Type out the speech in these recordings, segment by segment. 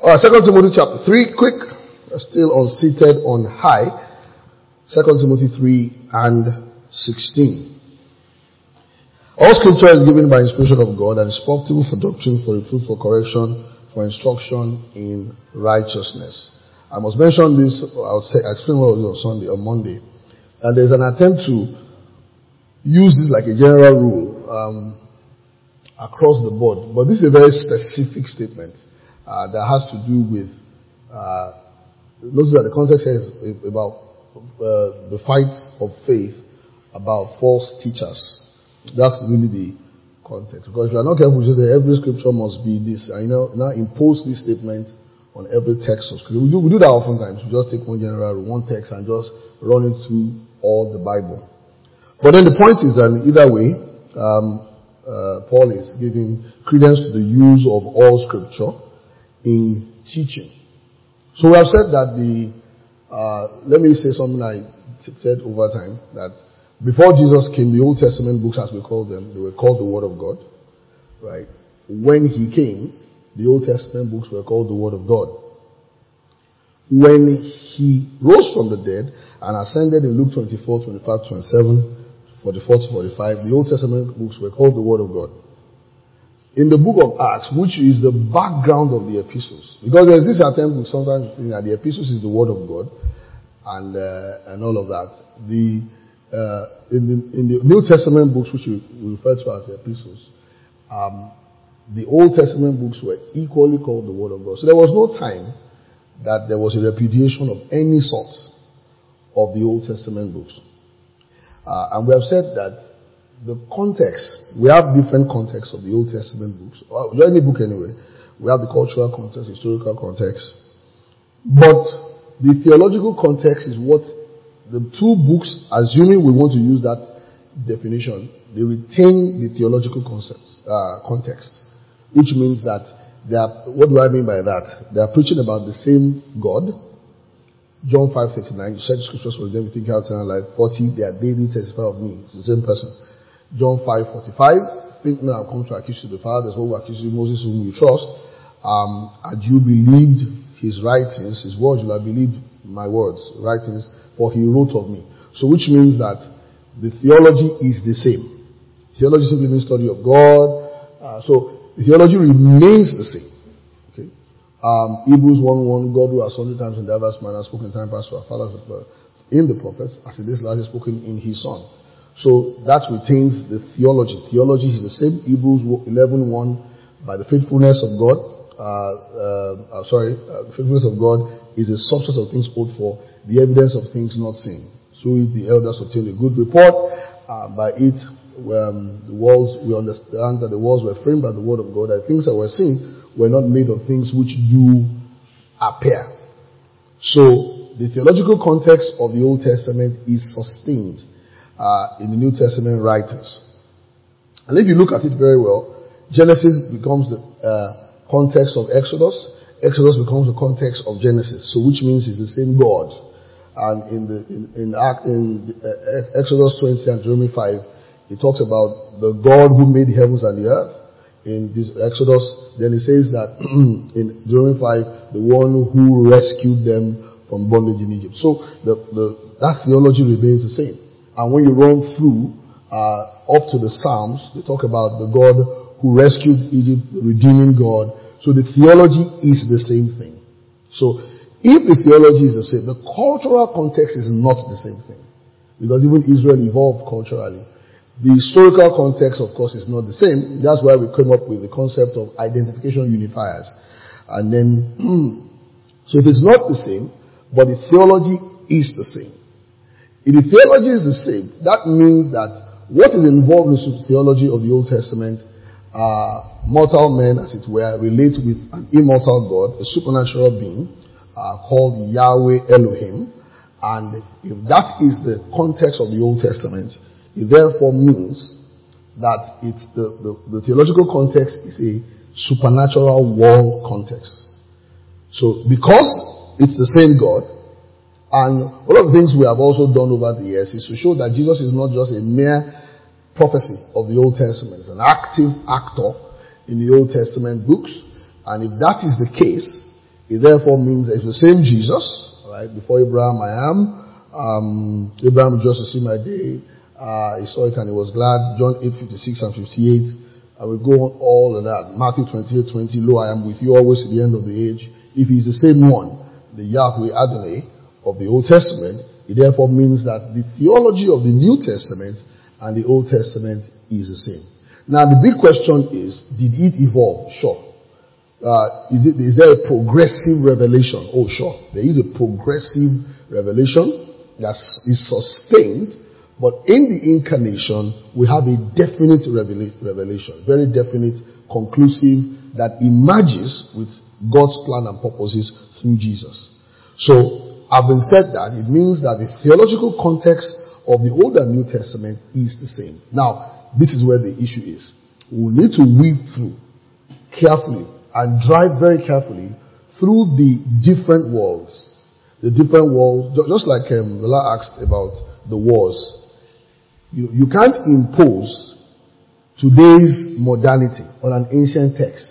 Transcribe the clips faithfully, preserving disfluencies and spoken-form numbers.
Alright, Second Timothy chapter three, quick, still unseated on high. Second Timothy three and sixteen. All scripture is given by inspiration of God and is profitable for doctrine, for reproof, for correction, for instruction in righteousness. I must mention this, I would say, I explained what I was on Sunday, on Monday. And there's an attempt to use this like a general rule um, across the board. But this is a very specific statement uh, that has to do with, uh, notice that the context here is about uh, the fight of faith about false teachers. That's really the context. Because if you are not careful, you say that every scripture must be this. And you know, now impose this statement on every text of scripture. We do, we do that oftentimes. We just take one general, one text and just run it through all the Bible. But then the point is that either way, um, uh, Paul is giving credence to the use of all scripture in teaching. So we have said that the, uh, let me say something I said over time, that before Jesus came, the Old Testament books, as we call them, they were called the Word of God, right? When He came, the Old Testament books were called the Word of God. When He rose from the dead and ascended in Luke twenty-four, twenty-five, twenty-seven, forty-four to forty-five, the Old Testament books were called the Word of God. In the book of Acts, which is the background of the epistles, because there's this attempt with sometimes think that the epistles is the Word of God, and uh, and all of that. The uh, in the in the New Testament books, which we, we refer to as the epistles, um, the Old Testament books were equally called the Word of God. So there was no time that there was a repudiation of any sort of the Old Testament books. Uh, and we have said that the context, we have different contexts of the Old Testament books. Well, any book anyway. We have the cultural context, historical context. But the theological context is what the two books, assuming we want to use that definition, they retain the theological concepts, uh, context. Which means that they are, what do I mean by that? They are preaching about the same God. John five thirty-nine, you search scriptures for them, you think how eternal life. forty, they are daily testify of me. It's the same person. John five forty-five, think me I've come to accuse you of the Father, that's what we accuse you, Moses whom you trust. Um, had you believed his writings, his words, you have believed my words, writings, for he wrote of me. So which means that the theology is the same. Theology simply means study of God. Uh, so the theology remains the same. Okay. Um, Hebrews one one, God who has hundred times in diverse manner spoken time past to our fathers in the prophets, as it is last spoken in his Son. So that retains the theology. Theology is the same. Hebrews eleven one, by the faithfulness of God, uh, uh, uh, sorry, uh, the faithfulness of God is the substance of things hoped for, the evidence of things not seen. So the elders obtained a good report. Uh, by it, um, the walls, we understand that the walls were framed by the word of God, that things that were seen were not made of things which do appear. So the theological context of the Old Testament is sustained Uh, in the New Testament writers. And if you look at it very well, Genesis becomes the uh, context of Exodus. Exodus becomes the context of Genesis. So which means it's the same God. And in the in, in, in uh, Exodus twenty and Deuteronomy five, it talks about the God who made the heavens and the earth. In this Exodus, then it says that in Deuteronomy five, the one who rescued them from bondage in Egypt. So the, the that theology remains the same. And when you run through, uh, up to the Psalms, they talk about the God who rescued Egypt, the redeeming God. So the theology is the same thing. So if the theology is the same, the cultural context is not the same thing. Because even Israel evolved culturally. The historical context, of course, is not the same. That's why we came up with the concept of identification unifiers. And then, so if it's not the same, but the theology is the same. If the theology is the same, that means that what is involved in the theology of the Old Testament, uh, mortal men, as it were, relate with an immortal God, a supernatural being, uh, called Yahweh Elohim. And if that is the context of the Old Testament, it therefore means that it's the, the, the theological context is a supernatural world context. So because it's the same God, and one of the things we have also done over the years is to show that Jesus is not just a mere prophecy of the Old Testament. It's an active actor in the Old Testament books. And if that is the case, It therefore means it's the same Jesus, right? Before Abraham, I am. Um, Abraham just to see my day. Uh, he saw it and he was glad. John eight, fifty-six and fifty-eight. I will go on all of that. Matthew twenty-eight, twenty. Lo, I am with you always to the end of the age. If he is the same one, the Yahweh Adonai of the Old Testament, it therefore means that the theology of the New Testament and the Old Testament is the same. Now the big question is, did it evolve? Sure. Uh, is it, is there a progressive revelation? Oh, sure. There is a progressive revelation that is sustained, but in the incarnation, we have a definite revela- revelation, very definite, conclusive, that emerges with God's plan and purposes through Jesus. So, having said that, it means that the theological context of the Old and New Testament is the same. Now, this is where the issue is. We need to weave through carefully and drive very carefully through the different worlds. The different worlds, just like um, Lola asked about the wars. You, you can't impose today's modernity on an ancient text.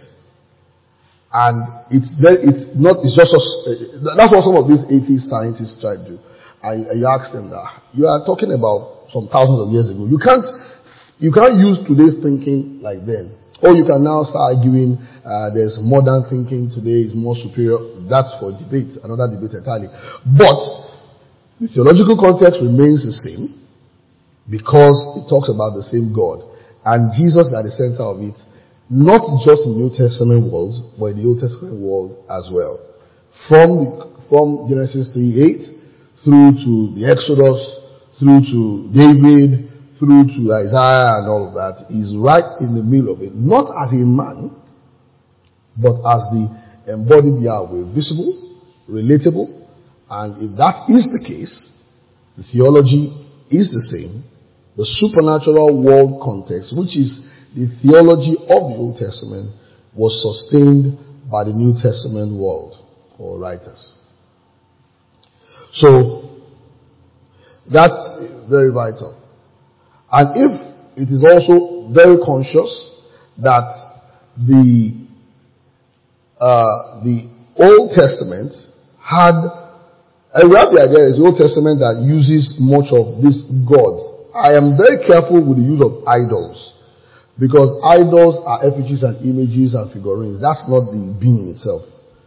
And it's very, it's not, it's just, uh, that's what some of these atheist scientists try to do. And you ask them that, you are talking about some thousands of years ago. You can't, you can't use today's thinking like then. Or you can now start arguing, uh, there's modern thinking today is more superior. That's for debate, another debate entirely. But the theological context remains the same because it talks about the same God. And Jesus at the center of it, not just in the New Testament world, but in the Old Testament world as well. From the, from Genesis three eight through to the Exodus, through to David, through to Isaiah and all of that, is right in the middle of it. Not as a man, but as the embodied Yahweh, visible, relatable, and if that is the case, the theology is the same. The supernatural world context, which is the theology of the Old Testament, was sustained by the New Testament world or writers. So, that's very vital. And if it is also very conscious that the uh, the Old Testament had, and we have the idea is the Old Testament that uses much of these gods. I am very careful with the use of idols, because idols are effigies and images and figurines. That's not the being itself.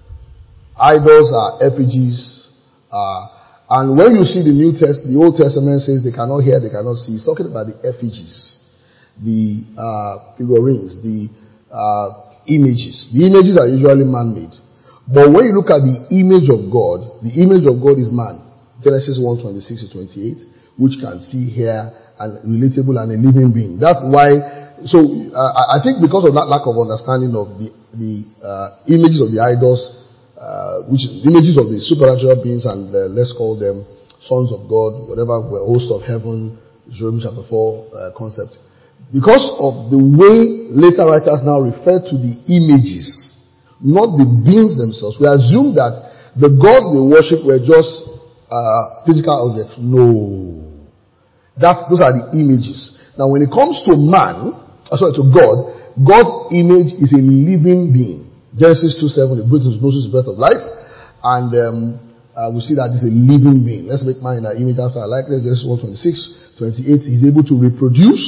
Idols are effigies, uh, and when you see the New Test, the Old Testament says they cannot hear, they cannot see. It's talking about the effigies, the uh, figurines, the uh, images. The images are usually man-made. But when you look at the image of God, the image of God is man. Genesis one twenty-six to twenty-eight, which can see, hear, and relatable and a living being. That's why, so uh, I think because of that lack of understanding of the, the uh, images of the idols, Uh, which images of the supernatural beings, and uh, let's call them sons of God, whatever, host of heaven, Jeremiah chapter four uh, concept. Because of the way later writers now refer to the images, not the beings themselves, we assume that the gods they worship were just uh, physical objects. No. That's, those are the images. Now when it comes to man, uh, sorry, to God, God's image is a living being. Genesis two seven, the breath of Moses, the breath of life. And um, uh, we see that this is a living being. Let's make man in our image after our likeness. Genesis one twenty-six, twenty-eight, he's able to reproduce.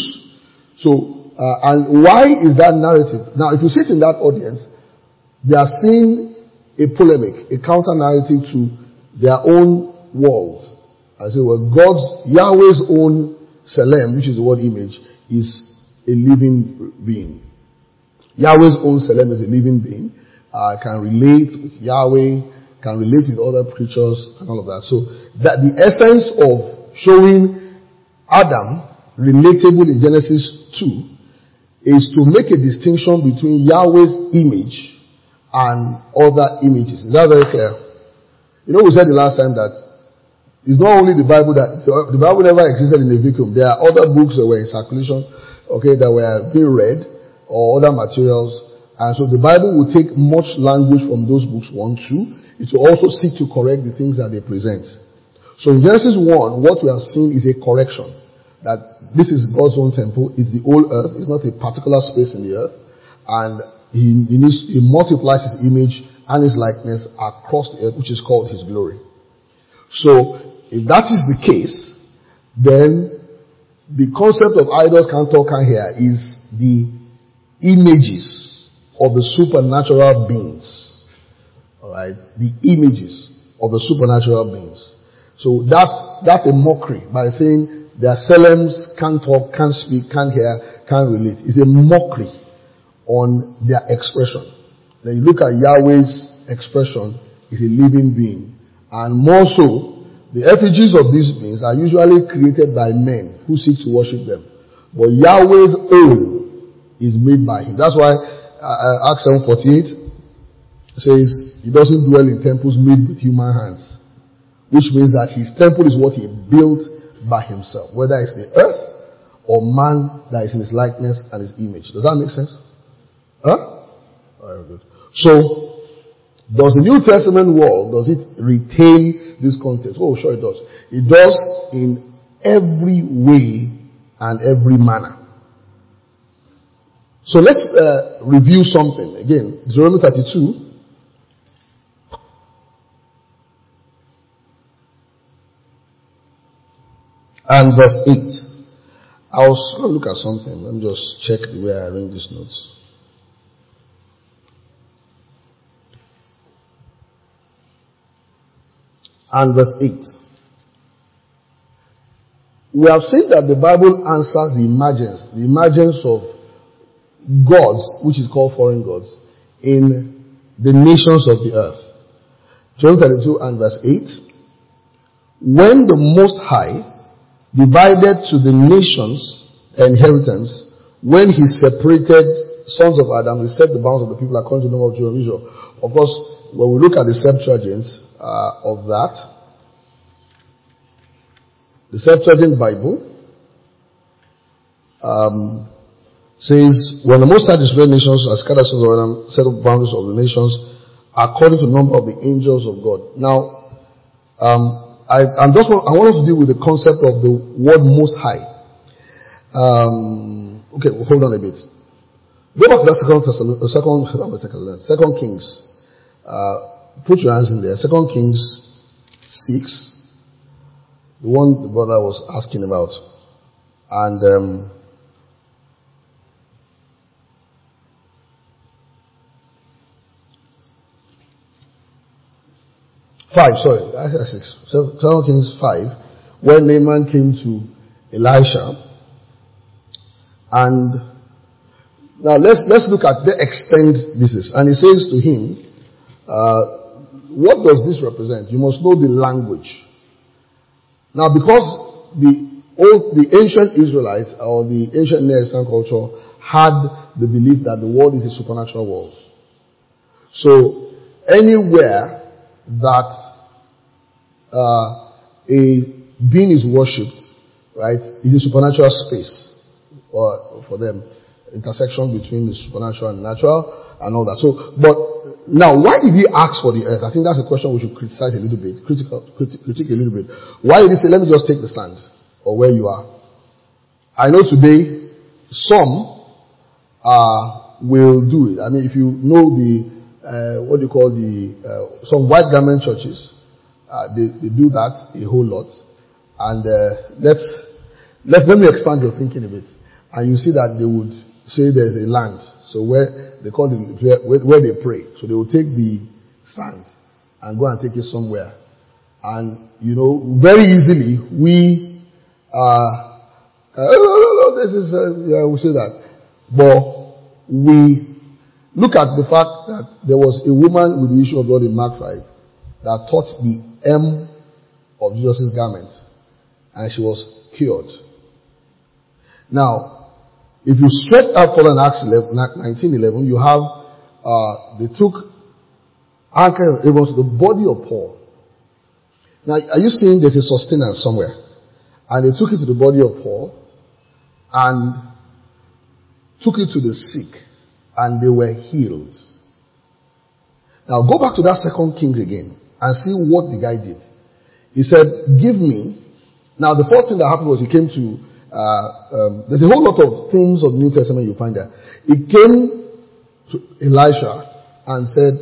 So, uh, and why is that narrative? Now, if you sit in that audience, they are seeing a polemic, a counter-narrative to their own world. I say, well, God's, Yahweh's own Selem, which is the word image, is a living being. Yahweh's own Selem is a living being. Uh, can relate with Yahweh, can relate with other creatures and all of that. So that the essence of showing Adam relatable in Genesis two is to make a distinction between Yahweh's image and other images. Is that very clear? You know, we said the last time that it's not only the Bible that, the Bible never existed in a vacuum. There are other books that were in circulation, okay, that were being read, or other materials. And so the Bible will take much language from those books, one, two. It will also seek to correct the things that they present. So in Genesis one, what we have seen is a correction. That this is God's own temple. It's the whole earth. It's not a particular space in the earth. And he, he, needs, he multiplies his image and his likeness across the earth, which is called his glory. So, if that is the case, then the concept of idols can't talk can hear is the images of the supernatural beings. Alright? The images of the supernatural beings. So that, that's a mockery by saying their Selems can't talk, can't speak, can't hear, can't relate. It's a mockery on their expression. Then you look at Yahweh's expression, is a living being. And more so, the effigies of these beings are usually created by men who seek to worship them. But Yahweh's own is made by him. That's why uh, Acts seven forty-eight says he doesn't dwell in temples made with human hands. Which means that his temple is what he built by himself. Whether it's the earth or man that is in his likeness and his image. Does that make sense? Huh? Very good. So, does the New Testament world, does it retain this context? Oh, sure it does. It does in every way and every manner. So let's uh, review something. Again, Deuteronomy thirty-two. And verse eight. I was going to look at something. Let me just check the way I arrange these notes. And verse eight. We have seen that the Bible answers the emergence, the emergence of gods, which is called foreign gods, in the nations of the earth. John thirty-two and verse eight. When the Most High divided to the nations their inheritance, when he separated sons of Adam, he set the bounds of the people according to the number of children of Israel. Of course, when we look at the Septuagint uh, of that, the Septuagint Bible um, says, when the Most High displayed nations as scattered sons of Adam, set up boundaries of the nations according to the number of the angels of God. Now, um, I, I'm just want, I want us to deal with the concept of the word Most High. Um, okay, well, hold on a bit. Go back to that second, second, second, second Kings. Uh, put your hands in there. Second Kings six. The one the brother was asking about. And, um, five, sorry, six. Second Kings five, when Naaman came to Elisha. And now let's let's look at the extent this is. And he says to him, uh, what does this represent? You must know the language. Now, because the old, the ancient Israelites or the ancient Near Eastern culture had the belief that the world is a supernatural world. So anywhere that uh, a being is worshipped, right, is a supernatural space or for them, intersection between the supernatural and natural and all that. So, but now, why did he ask for the earth? I think that's a question we should criticize a little bit, critical, critique, critique a little bit. Why did he say, let me just take the sand or where you are? I know today some uh, will do it. I mean, if you know the Uh, what do you call the, uh, some white garment churches, uh, they, they do that a whole lot. And, uh, let's, let, let me expand your thinking a bit. And you see that they would say there's a land. So where they call it, where, where they pray. So they will take the sand and go and take it somewhere. And, you know, very easily we, uh, uh no, no, no, this is, uh, yeah, we say that. But we, look at the fact that there was a woman with the issue of blood in Mark five that touched the hem of Jesus' garment and she was cured. Now, if you stretch out further in Acts nineteen eleven, you have, uh, they took anchor it was the body of Paul. Now, are you seeing there's a sustenance somewhere? And they took it to the body of Paul and took it to the sick. And they were healed. Now go back to that second Kings again and see what the guy did. He said, give me. Now the first thing that happened was he came to, uh, um, there's a whole lot of things of the New Testament you find there. He came to Elisha and said,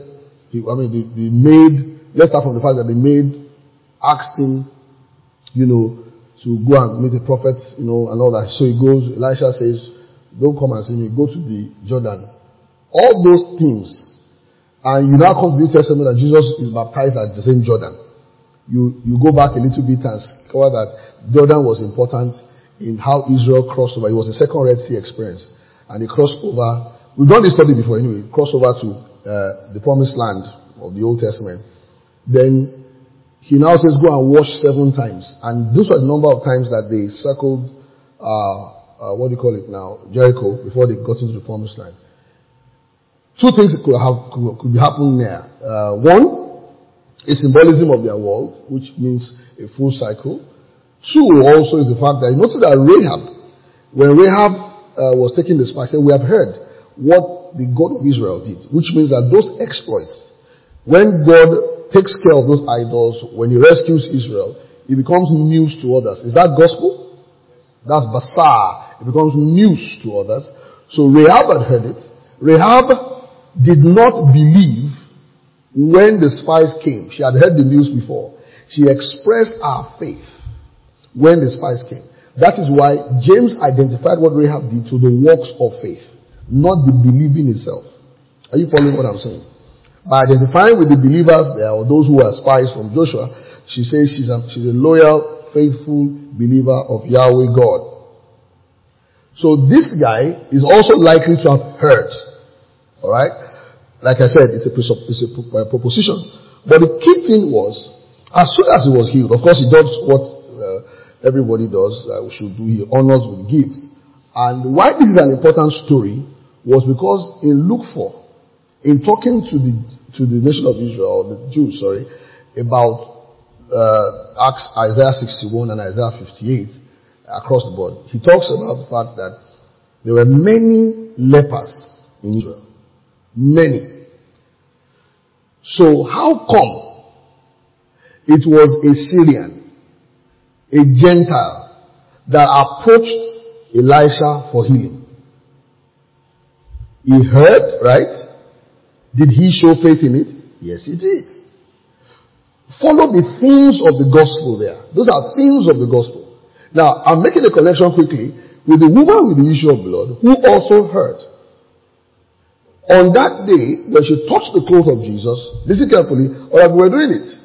He, I mean, they, they made, let's start from the fact that they made, asked him, you know, to go and meet the prophet, you know, and all that. So he goes, Elisha says, don't come and see me, go to the Jordan. All those things. And you now come to the New Testament that Jesus is baptized at the same Jordan. You, you go back a little bit and discover that Jordan was important in how Israel crossed over. It was the second Red Sea experience. And they crossed over. We've done this study before anyway. Crossed over to uh, the promised land of the Old Testament. Then he now says go and wash seven times. And those were the number of times that they circled, uh, uh, what do you call it now, Jericho, before they got into the promised land. Two things could have could, could be happening there. Uh, one, a symbolism of their world, which means a full cycle. Two also is the fact that you notice that Rahab, when Rahab uh, was taking the spice, we have heard what the God of Israel did, which means that those exploits, when God takes care of those idols, when he rescues Israel, it becomes news to others. Is that gospel? That's basar. It becomes news to others. So Rahab had heard it. Rahab did not believe when the spies came. She had heard the news before. She expressed her faith when the spies came. That is why James identified what Rahab did to the works of faith, not the believing itself. Are you following what I'm saying? By identifying with the believers there, or those who are spies from Joshua, she says she's a, she's a loyal, faithful believer of Yahweh God. So this guy is also likely to have heard. Alright? Like I said, it's a, it's a proposition. But the key thing was, as soon as he was healed, of course he does what uh, everybody does, uh, we should do, he honors with gifts. And why this is an important story was because in Luke four, in talking to the to the nation of Israel, the Jews, sorry, about uh, Acts, Isaiah sixty-one and Isaiah fifty-eight across the board, he talks about the fact that there were many lepers in Israel. Many. So how come it was a Syrian, a Gentile, that approached Elisha for healing? He heard, right? Did he show faith in it? Yes, he did. Follow the themes of the gospel there. Those are themes of the gospel. Now, I'm making a connection quickly with the woman with the issue of blood who also heard. On that day, when she touched the cloth of Jesus, listen carefully, all right, we were doing it.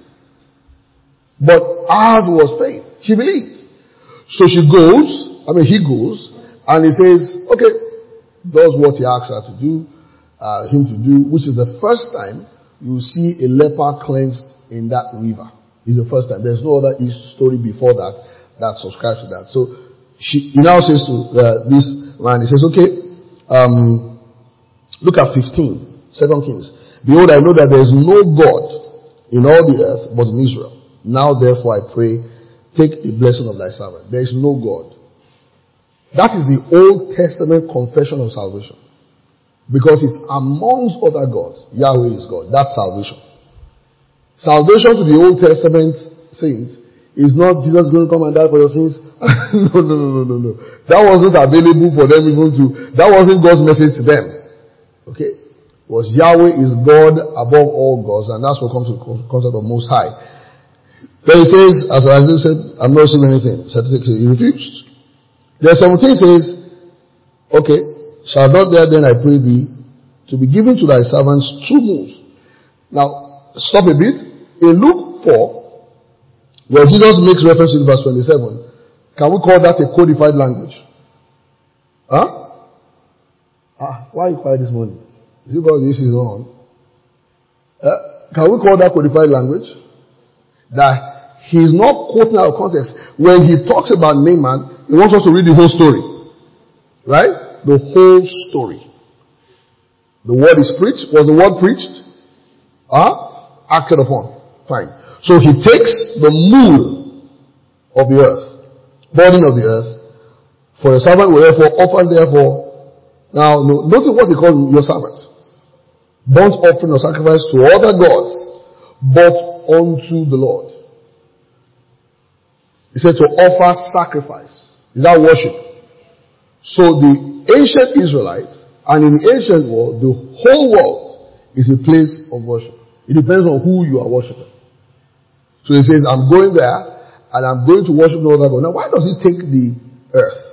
But ours was faith. She believed. So she goes, I mean he goes, and he says, okay, does what he asks her to do, uh, him to do, which is the first time you see a leper cleansed in that river. It's the first time. There's no other story before that that subscribes to that. So she, he now says to uh, this man, he says, okay, um, look at fifteen, Second Kings. Behold, I know that there is no God in all the earth but in Israel. Now therefore I pray, take the blessing of thy servant. There is no God. That is the Old Testament confession of salvation. Because it's amongst other gods. Yahweh is God. That's salvation. Salvation to the Old Testament saints is not Jesus going to come and die for your sins. no, no, no, no, no, no. That wasn't available for them even to, that wasn't God's message to them. Okay? It was Yahweh is God above all gods, and that's what comes to the concept of Most High. Then he says, as I said, I'm not receiving anything. He refused. Then seventeen says, okay, shall not there then I pray thee to be given to thy servants two moons. Now, stop a bit. In Luke four, where Jesus makes reference to verse twenty-seven, can we call that a codified language? Huh? Ah, why are you quiet this morning? Is it because this is on? Uh, can we call that codified language? That he is not quoting out of context. When he talks about Naaman, he wants us to read the whole story. Right? The whole story. The word is preached. Was the word preached? Ah? Uh, acted upon. Fine. So he takes the mool of the earth, burden of the earth, for your servant will therefore offer therefore. Now, notice what he calls your servant. Burnt offering or sacrifice to other gods, but unto the Lord. He said to offer sacrifice. Is that worship? So the ancient Israelites, and in the ancient world, the whole world is a place of worship. It depends on who you are worshiping. So he says, I'm going there and I'm going to worship no other God. Now, why does he take the earth?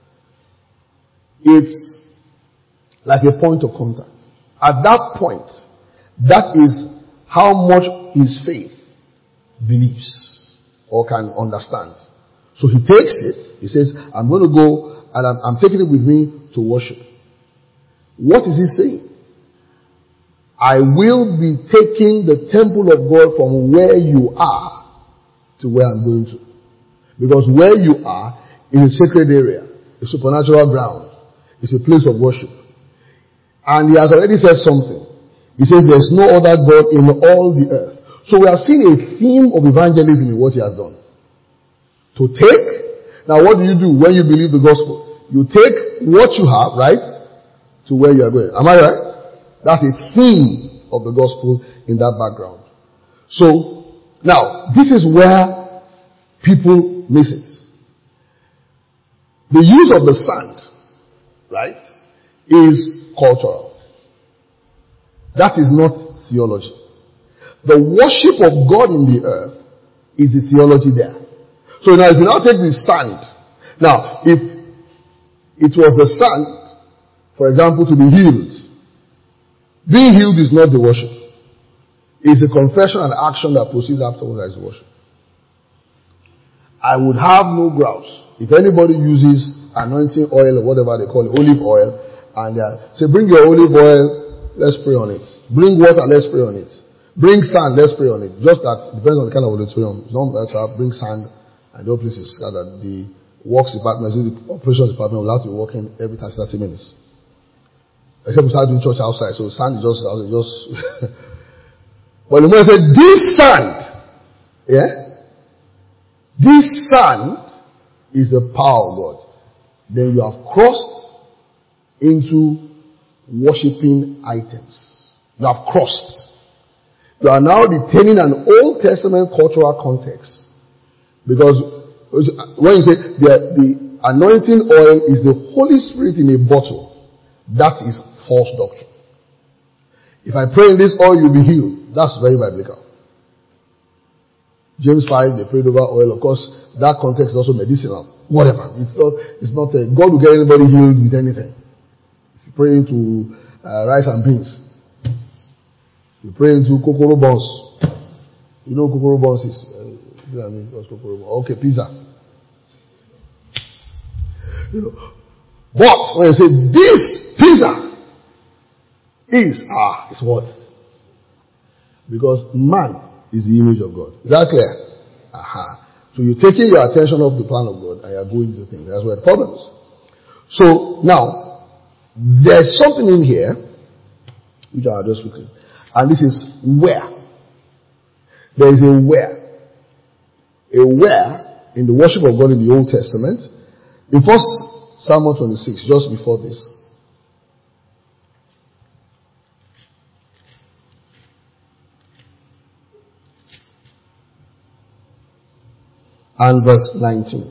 It's like a point of contact. At that point, that is how much his faith believes or can understand. So he takes it. He says, I'm going to go and I'm, I'm taking it with me to worship. What is he saying? I will be taking the temple of God from where you are to where I'm going to. Because where you are is a sacred area, a supernatural ground. It's a place of worship. And he has already said something. He says there's no other God in all the earth. So we have seen a theme of evangelism in what he has done. To take, now what do you do when you believe the gospel? You take what you have, right, to where you are going. Am I right? That's a theme of the gospel in that background. So, now, this is where people miss it. The use of the sand, right, is cultural. That is not theology. The worship of God in the earth is the theology there. So now if you now take the sand, now if it was the sand, for example, to be healed, being healed is not the worship. It's a confession and action that proceeds afterwards that is worship. I would have no grouse if anybody uses anointing oil or whatever they call it, olive oil, and uh, say, bring your olive oil, let's pray on it. Bring water, let's pray on it. Bring sand, let's pray on it. Just that, depends on the kind of auditorium. It's not better to bring sand, and the whole place is scattered. The works department, the operations department will have to be working every time thirty minutes. Except we start doing church outside, so sand is just, just. But the moment I say, this sand, yeah, this sand is the power of God. Then you have crossed into worshipping items. You have crossed. You are now retaining an Old Testament cultural context. Because when you say the, the anointing oil is the Holy Spirit in a bottle, that is false doctrine. If I pray in this oil, you'll be healed. That's very biblical. James five, they prayed over oil. Of course, that context is also medicinal. Whatever. It's not, it's not a, God will get anybody healed with anything. If you pray into uh, rice and beans, if you pray into kokoro buns, you know kokoro buns is, uh, you know what I mean? What's kokoro buns? Okay, pizza. You know. But when you say this pizza is, ah, it's what? Because man is the image of God. Is that clear? Aha. So you're taking your attention off the plan of God and you're going to things. That's where the problem is. So now, there's something in here, which I'll just quickly. And this is where. There is a where. A where in the worship of God in the Old Testament. In First Samuel twenty-six, just before this. And verse nineteen.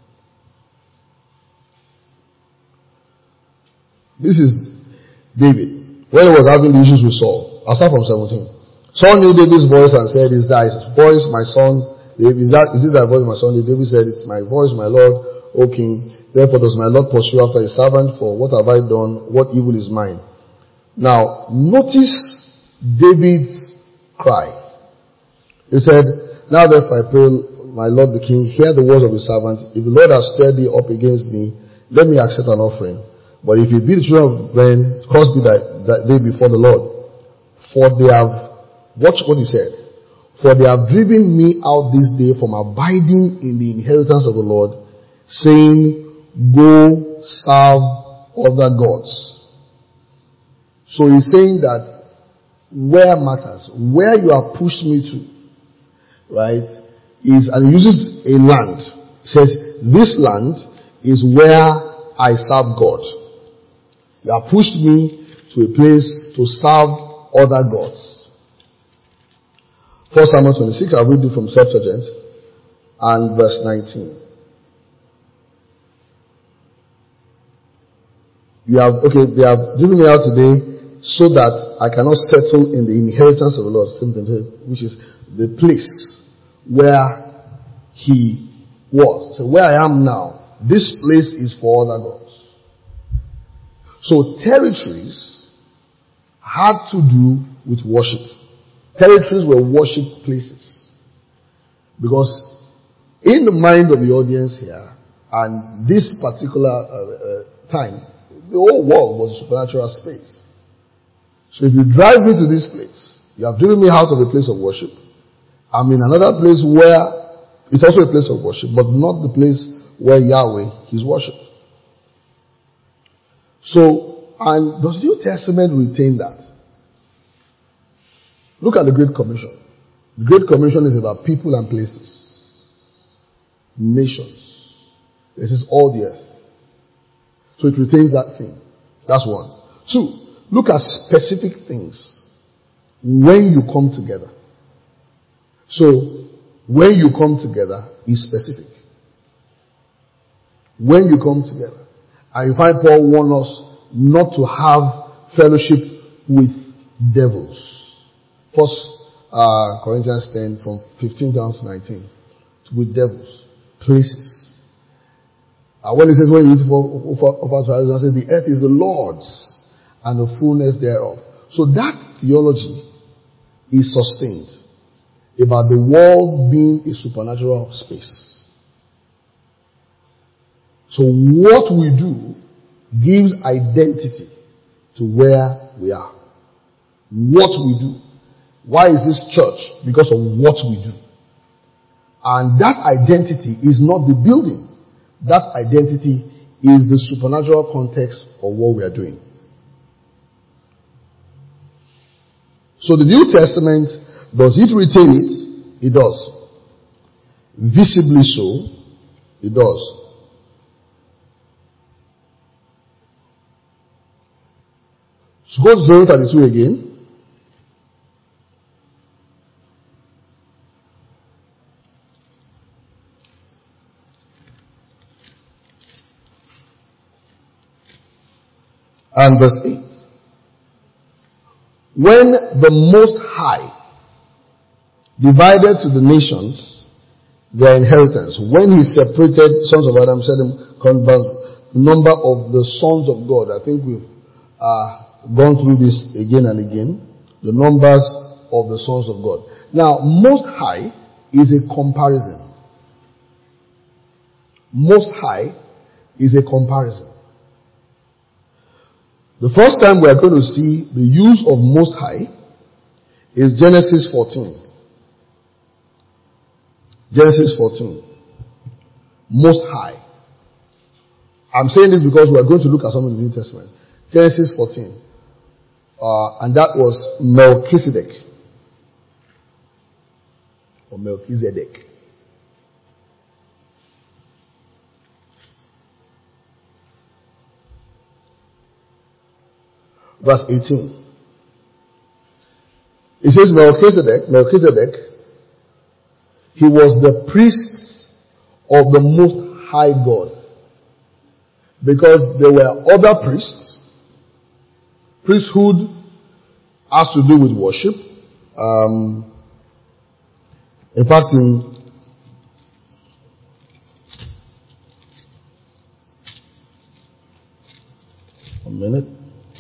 This is David. When he was having the issues with Saul. I'll start from seventeen. Saul knew David's voice and said, Is that his voice, my son? David, is, that, is it thy voice, my son? David said, It's my voice, my Lord, O king. Therefore does my Lord pursue after his servant, for what have I done? What evil is mine? Now, notice David's cry. He said, Now therefore I pray, my Lord the king, hear the words of his servant. If the Lord has stirred thee up against me, let me accept an offering. But if it be the children of men, cause be that, that they before the Lord. For they have, watch what he said. For they have driven me out this day from abiding in the inheritance of the Lord, saying, Go serve other gods. So he's saying that where matters, where you have pushed me to, right, is, and he uses a land. He says, this land is where I serve God. You have pushed me to a place to serve other gods. First Samuel twenty-six, I'll read it from Septuagint and verse nineteen. You have, okay, they have driven me out today so that I cannot settle in the inheritance of the Lord, same thing, which is the place where he was. So where I am now, this place is for other gods. So territories had to do with worship. Territories were worship places. Because in the mind of the audience here, and this particular uh, uh, time, the whole world was a supernatural space. So if you drive me to this place, you have driven me out of a place of worship. I'm in another place where it's also a place of worship, but not the place where Yahweh is worshipped. So, and does the New Testament retain that? Look at the Great Commission. The Great Commission is about people and places, nations. This is all the earth. So it retains that thing. That's one. Two, look at specific things when you come together. So, when you come together is specific. When you come together. And you find Paul warn us not to have fellowship with devils. First uh, Corinthians ten from fifteen down to nineteen. With devils. Places. And when he says, when you eat offer to idols, I say, the earth is the Lord's and the fullness thereof. So that theology is sustained about the world being a supernatural space. So what we do gives identity to where we are. What we do. Why is this church? Because of what we do. And that identity is not the building. That identity is the supernatural context of what we are doing. So the New Testament, does it retain it? It does. Visibly so, it does. So go to Deuteronomy thirty-two again. And verse eight. When the Most High divided to the nations their inheritance, when he separated sons of Adam, said them, the number of the sons of God, I think we've uh, gone through this again and again, the numbers of the sons of God. Now, Most High is a comparison. Most High is a comparison. The first time we are going to see the use of Most High is Genesis fourteen. Genesis fourteen. Most High. I'm saying this because we are going to look at something in the New Testament. Genesis fourteen. Uh, and that was Melchizedek. Or Melchizedek. Verse eighteen. It says Melchizedek, Melchizedek, he was the priest of the Most High God. Because there were other priests. Priesthood has to do with worship. Um, in fact, in a minute.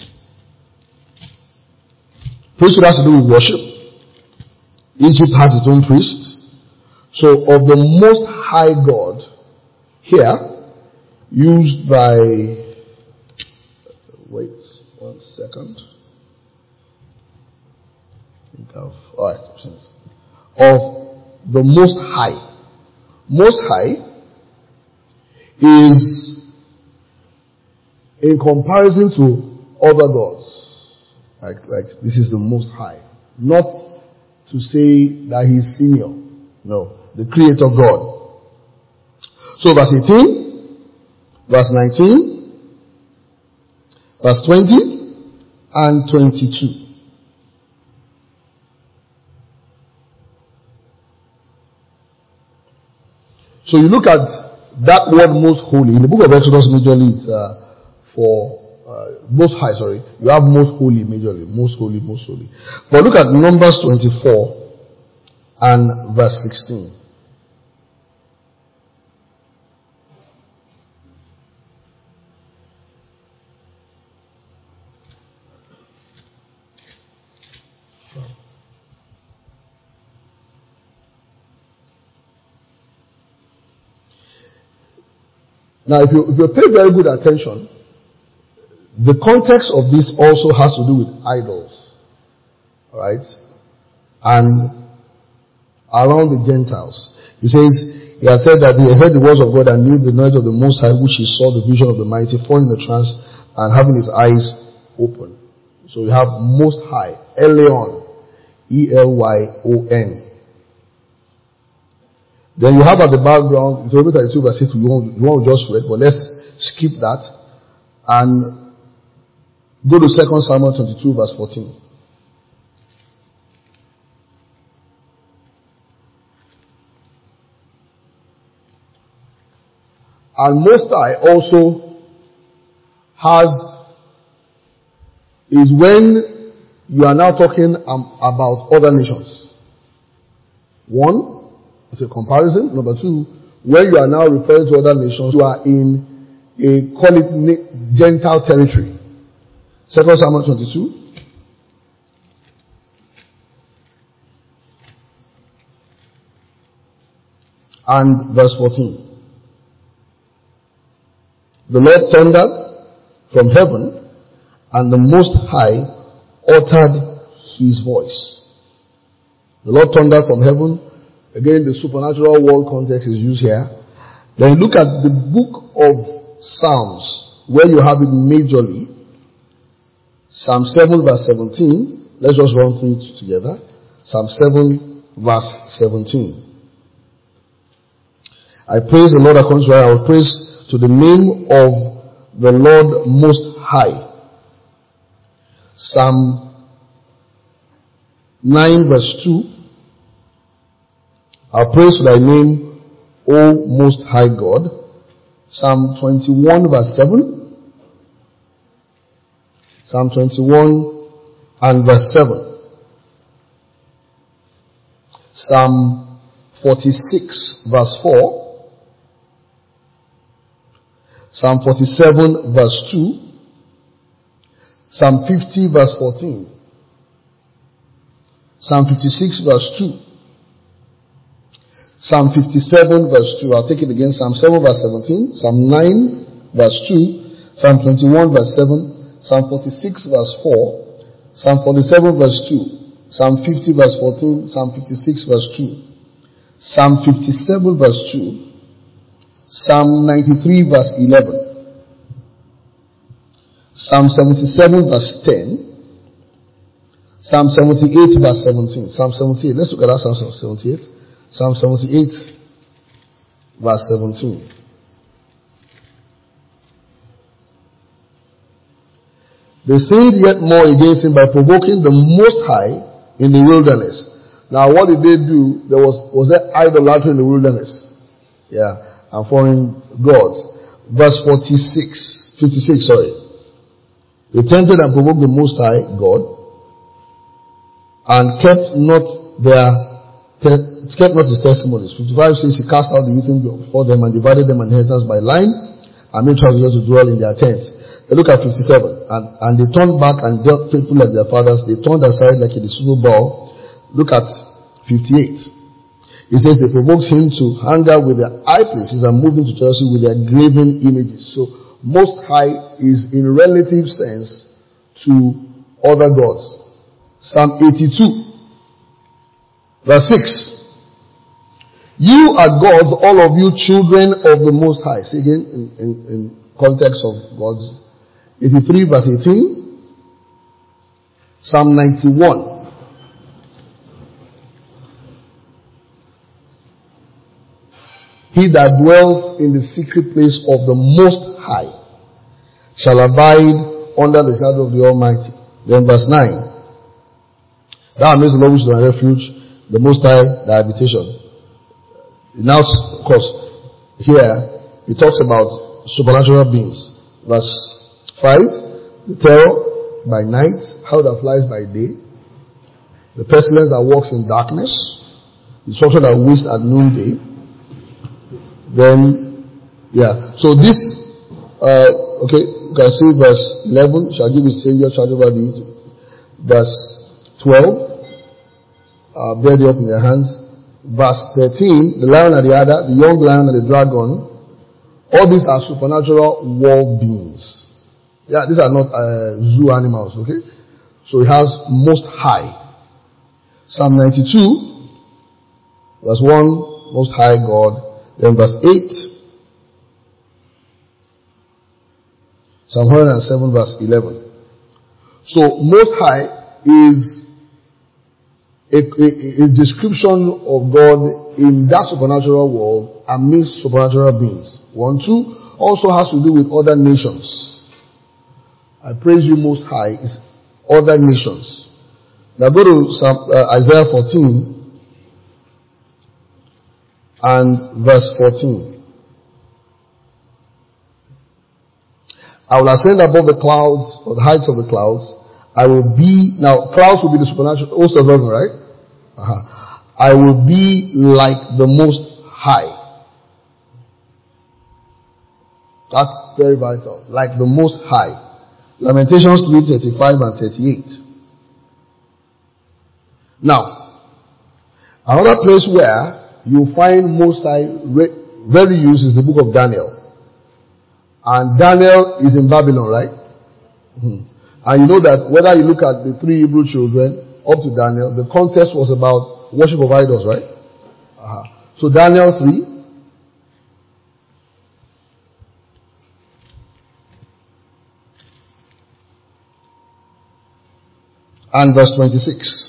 Priesthood has to do with worship. Egypt has its own priests. So of the Most High God, here, used by, wait one second. Think of, alright, of the Most High. Most High is in comparison to other gods. Like, like, this is the Most High. Not to say that he's senior. No. The Creator God. So verse eighteen, verse nineteen, verse twenty, and twenty-two. So you look at that word most holy. In the book of Exodus, majorly it's uh, for uh, most high, sorry. You have most holy majorly. Most holy, most holy. But look at Numbers twenty-four and verse sixteen. Now, if you, if you pay very good attention, the context of this also has to do with idols. Alright? And around the Gentiles. He says, he had said that he heard the words of God and knew the knowledge of the Most High, which he saw the vision of the mighty, falling in the trance and having his eyes open. So you have Most High, Elyon, E L Y O N. Then you have at the background, Deuteronomy thirty-two verse eight, you want, you want to just read, but let's skip that and go to Second Samuel twenty-two verse fourteen. And Most High also has, is when you are now talking um, about other nations. One, it's a comparison. Number two, when you are now referring to other nations, you are in a, call it Gentile territory. Second Samuel twenty-two. And verse fourteen. The Lord thundered from heaven, and the Most High uttered his voice. The Lord thundered from heaven. Again, the supernatural world context is used here. Then look at the book of Psalms, where you have it majorly. Psalm seven verse seventeen. Let's just run through it together. Psalm seven verse seventeen. I praise the Lord according to I will praise to the name of the Lord Most High. Psalm nine verse two. I praise to thy name, O Most High God. Psalm twenty-one verse seven. Psalm twenty-one and verse seven. Psalm forty-six verse four. Psalm forty-seven verse two. Psalm fifty verse fourteen. Psalm fifty-six verse two. Psalm fifty-seven verse two. I'll take it again. Psalm seven verse seventeen. Psalm nine verse two. Psalm twenty-one verse seven. Psalm forty-six verse four. Psalm forty-seven verse two. Psalm fifty verse fourteen. Psalm fifty-six verse two. Psalm fifty-seven verse two. Psalm ninety-three verse eleven. Psalm seventy-seven verse ten. Psalm seventy-eight verse seventeen. Psalm seventy-eight. Let's look at that Psalm seventy-eight. Psalm seventy-eight verse seventeen. They sinned yet more against him by provoking the Most High in the wilderness. Now what did they do? There was, was there idolatry in the wilderness? Yeah. And foreign gods. Verse forty-six, fifty-six, sorry. They tempted and provoked the Most High God and kept not their Te- kept not his testimonies. fifty-five says he cast out the heathen before them and divided them an inheritance by line and made transgressors to dwell in their tents. They look at fifty-seven. And, and they turned back and dealt faithful like their fathers. They turned aside like a deceitful bow. Look at fifty-eight. It says they provoked him to anger with their high places and moved him to jealousy with their graven images. So Most High is in relative sense to other gods. Psalm eighty-two. Verse six. You are gods, all of you children of the Most High. See again, in, in, in context of God's. eighty-three verse eighteen. Psalm ninety-one. He that dwells in the secret place of the Most High shall abide under the shadow of the Almighty. Then verse nine. Thou art the Lord which is my refuge, the Most High, the habitation. Now, of course, here, it talks about supernatural beings. Verse five. the terror by night, how that flies by day, the pestilence that walks in darkness, the destruction that wastes at noonday. Then, yeah. So this, uh, okay, you can see verse eleven, shall give his Savior charge over thee. Verse twelve, uh, bear thee up in their hands. Verse thirteen, the lion and the adder, the young lion and the dragon. All these are supernatural world beings. Yeah, these are not uh, zoo animals, okay? So it has most high. Psalm ninety-two, verse one, most high God. Then verse eight, Psalm one hundred seven, verse eleven. So most high is a, a, a description of God in that supernatural world amidst supernatural beings. One, two, also has to do with other nations. I praise you most high is other nations. Now go to Psalm, uh, Isaiah fourteen and verse fourteen. I will ascend above the clouds, or the heights of the clouds. I will be, now clouds will be the supernatural, also heaven, right? Uh-huh. I will be like the most high. That's very vital. Like the most high. Lamentations three thirty-five and thirty-eight. Now, another place where you find most high very used is the book of Daniel. And Daniel is in Babylon, right? Mm-hmm. And you know that whether you look at the three Hebrew children up to Daniel, the context was about worship of idols, right? Uh-huh. So Daniel three. And verse twenty-six.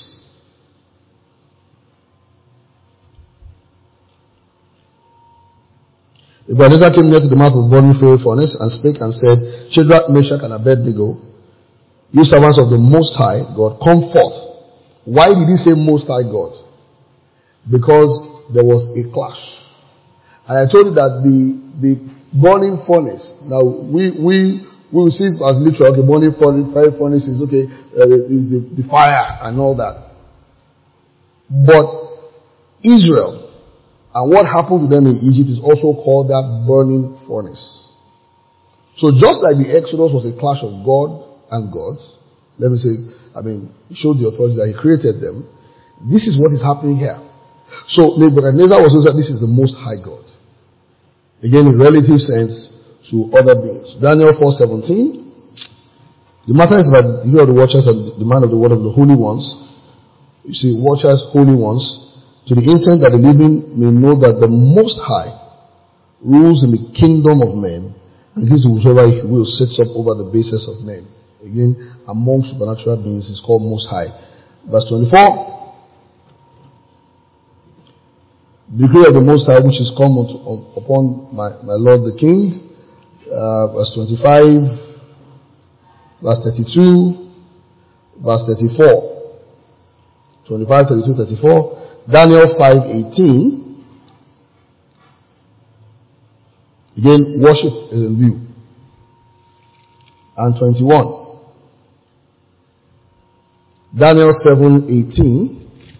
The Nebuchadnezzar came near to the mouth of the burning furnace and spake and said, Shadrach, Meshach, and Abednego, you servants of the Most High God, come forth. Why did he say Most High God? Because there was a clash. And I told you that the the burning furnace, now we we we will see it as literal. Okay, burning furnace, fire furnace is okay, uh, is the, the fire and all that. But Israel, and what happened to them in Egypt is also called that burning furnace. So just like the Exodus was a clash of God and gods, let me say, I mean, he showed the authority that he created them. This is what is happening here. So Nebuchadnezzar was also that this is the most high God. Again, in relative sense to other beings. Daniel four seventeen. The matter is about the view of the watchers and the man of the word of the holy ones. You see, watchers, holy ones, to the intent that the living may know that the Most High rules in the kingdom of men, and gives to whosoever he will sits up over the bases of men. Again, among supernatural beings is called Most High. Verse twenty-four. The decree of the Most High which is come upon my, my Lord the King. Uh, verse twenty-five. Verse thirty-two. Verse thirty-four. twenty-five, thirty-two, thirty-four. Daniel five eighteen. Again, worship is in view. And twenty-one. Daniel seven eighteen.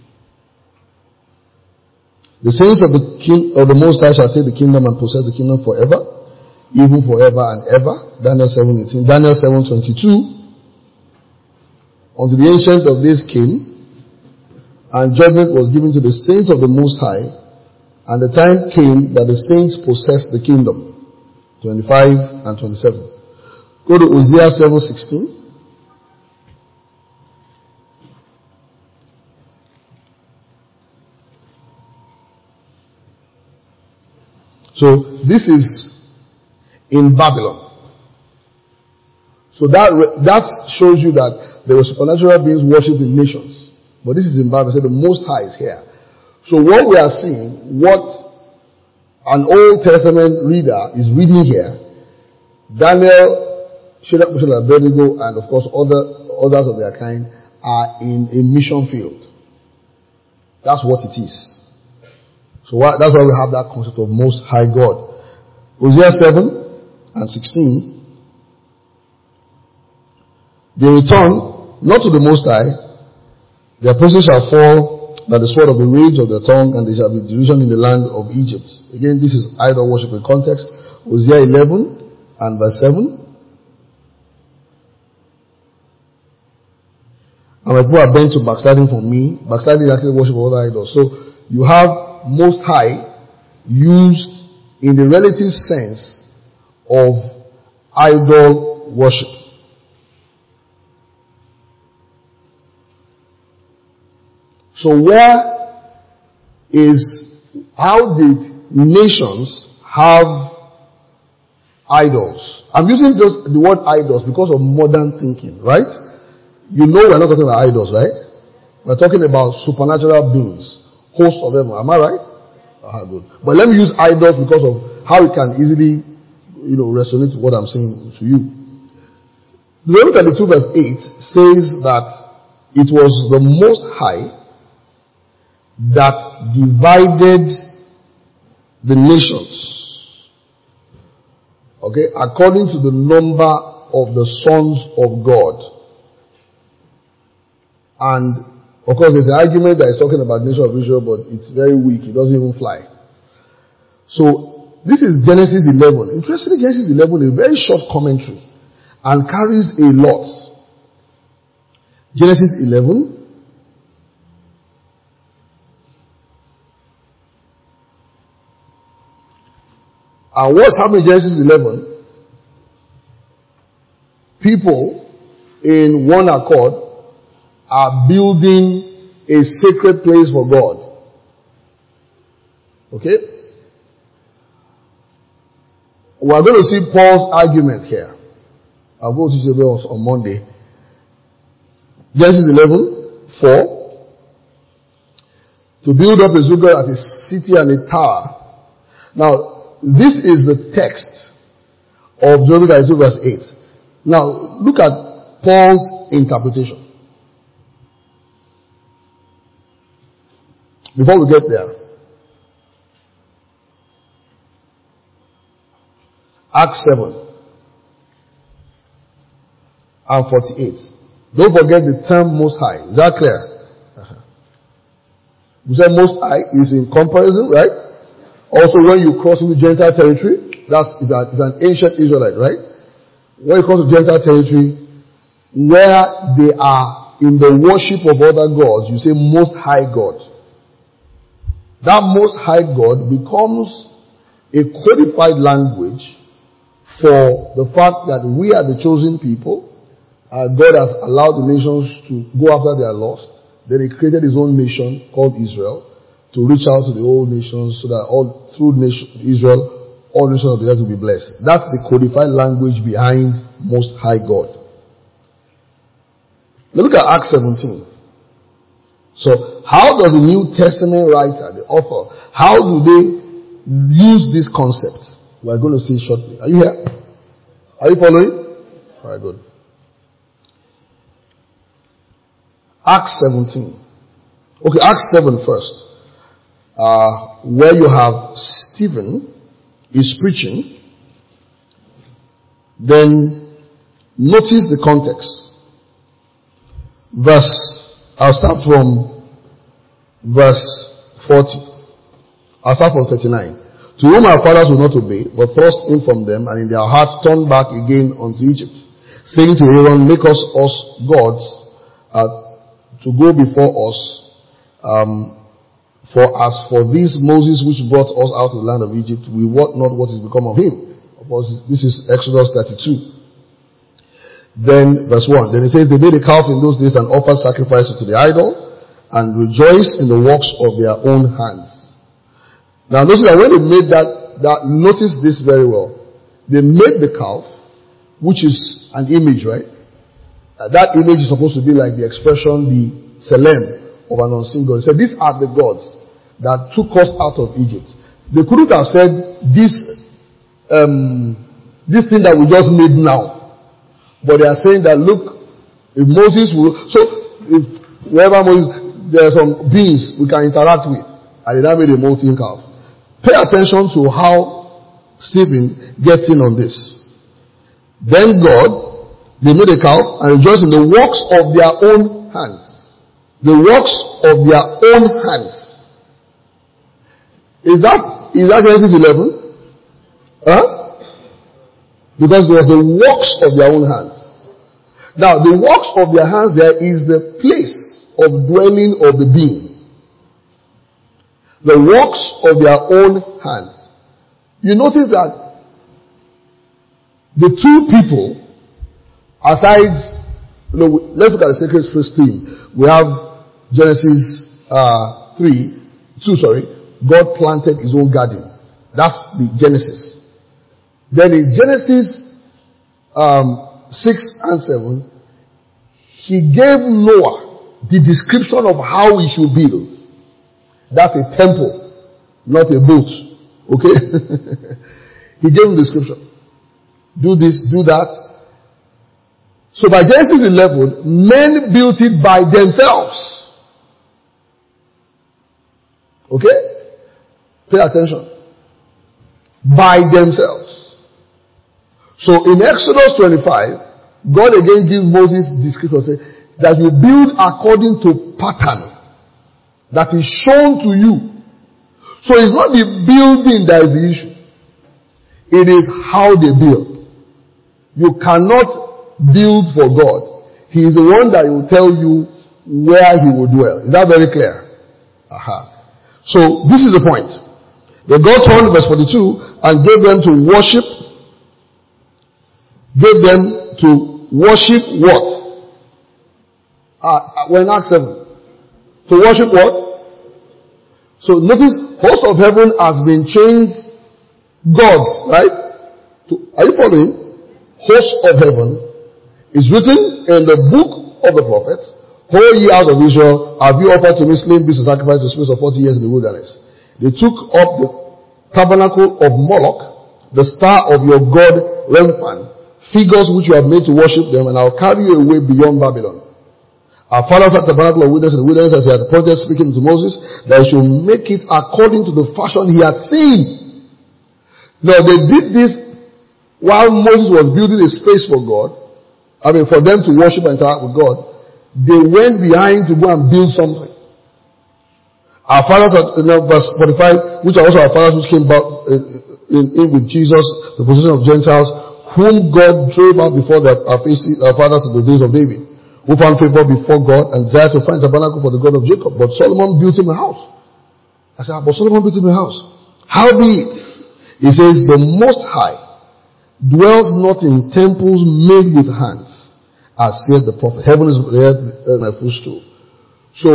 The saints of the king of the Most High shall take the kingdom and possess the kingdom forever, even forever and ever. Daniel seven eighteen. Daniel seven twenty-two. Unto the ancient of days came, and judgment was given to the saints of the Most High, and the time came that the saints possessed the kingdom. twenty-five and twenty-seven. Go to Hosea seven sixteen. So this is in Babylon. So that that shows you that there were supernatural beings worshipped in nations. But this is in Babylon. So the Most High is here. So what we are seeing, what an Old Testament reader is reading here, Daniel, Shadrach, Meshach, and Abednego, and of course other others of their kind are in a mission field. That's what it is. So what, that's why we have that concept of Most High God. Hosea seven and sixteen. They return not to the Most High. Their praises shall fall by the sword of the rage of their tongue, and they shall be derision in the land of Egypt. Again, this is idol worship in context. Hosea eleven and verse seven. And my people are bent to backsliding from me. Backsliding is actually worship of other idols. So you have Most High used in the relative sense of idol worship. So where is, how did nations have idols? I'm using just the word idols because of modern thinking, right? You know we're not talking about idols, right? We're talking about supernatural beings, hosts of heaven. Am I right? Ah, good. But let me use idols because of how it can easily, you know, resonate with what I'm saying to you. Deuteronomy thirty-two verse eight says that it was the Most High that divided the nations, okay, according to the number of the sons of God. And of course there's an argument that is talking about the nation of Israel, but it's very weak, it doesn't even fly. So this is Genesis eleven. Interestingly, Genesis eleven is a very short commentary and carries a lot. Genesis eleven. And what's happening in Genesis eleven? People in one accord are building a sacred place for God. Okay? We are going to see Paul's argument here. I'll go to the verse on Monday. Genesis eleven, four. To build up a sacred at a city and a tower. Now, this is the text of Deuteronomy thirty-two verse eight. Now, look at Paul's interpretation. Before we get there, Acts seven and forty-eight. Don't forget the term Most High. Is that clear? Uh-huh. We said Most High is in comparison, right? Also, when you cross into Gentile territory, that's if you're an ancient Israelite, right? When you cross to Gentile territory, where they are in the worship of other gods, you say Most High God. That Most High God becomes a codified language for the fact that we are the chosen people. Uh, God has allowed the nations to go after their lost. Then He created His own nation called Israel to reach out to the old nations so that all through nation, Israel, all nations of the earth will be blessed. That's the codified language behind Most High God. Now look at Acts seventeen. So, how does the New Testament writer, the author, how do they use this concept? We're going to see shortly. Are you here? Are you following? Alright, good. Acts seventeen. Okay, Acts seven first. Uh, where you have Stephen is preaching, then notice the context. Verse, I'll start from verse forty. I'll start from thirty-nine. To whom our fathers would not obey, but thrust in from them, and in their hearts turned back again unto Egypt, saying to Aaron, make us us gods uh, to go before us. Um, For as for this Moses which brought us out of the land of Egypt, we wot not what is become of him. Of course, this is Exodus thirty-two. Then, verse one. Then it says, they made a calf in those days and offered sacrifices to the idol and rejoiced in the works of their own hands. Now notice that when they made that, that notice this very well. They made the calf, which is an image, right? Uh, that image is supposed to be like the expression, the Selem of an unseen God. He said, these are the gods that took us out of Egypt. They couldn't have said this, um, this thing that we just made now. But they are saying that, look, if Moses will, so if wherever Moses, there are some beings we can interact with, and they now made a molten calf. Pay attention to how Stephen gets in on this. Then God They made a cow and rejoiced in the works of their own hands. The works of their own hands. Is that, is that Genesis eleven? Huh? Because it was the works of their own hands. Now, the works of their hands there is the place of dwelling of the being. The works of their own hands. You notice that the two people, aside, you know, let's look at the sacred first theme. We have Genesis uh, three, two, sorry. God planted his own garden. That's the Genesis. Then in Genesis um, six and seven, he gave Noah the description of how he should build. That's a temple, not a boat. Okay? He gave him the description. Do this, do that. So by Genesis eleven, men built it by themselves. Okay? Pay attention. By themselves. So in Exodus twenty-five, God again gives Moses description that you build according to pattern that is shown to you. So it's not the building that is the issue. It is how they build. You cannot build for God. He is the one that will tell you where he will dwell. Is that very clear? Aha. So this is the point. Then God turned, verse forty-two, and gave them to worship. Gave them to worship what? Uh, we're in Acts seven. To worship what? So notice, host of heaven has been changed gods, right? To, are you following? Host of heaven is written in the book of the prophets. Whole ye house of Israel, have you offered to me slain beasts and sacrifice to space of forty years in the wilderness? They took up the tabernacle of Moloch, the star of your god Remphan, figures which you have made to worship them, and I'll carry you away beyond Babylon. Our fathers had the tabernacle of witness in the wilderness, as he had appointed, speaking to Moses, that he should make it according to the fashion he had seen. Now they did this while Moses was building a space for God. I mean, for them to worship and interact with God. They went behind to go and build something. Our fathers, in verse forty-five, which are also our fathers which came back in, in, in with Jesus, the possession of Gentiles, whom God drove out before their, our, faces, our fathers in the days of David, who found favor before God and desired to find tabernacle for the God of Jacob. But Solomon built him a house. I said, but Solomon built him a house. Howbeit, he says, the Most High dwells not in temples made with hands, as said the prophet. Heaven is the earth, my footstool. So,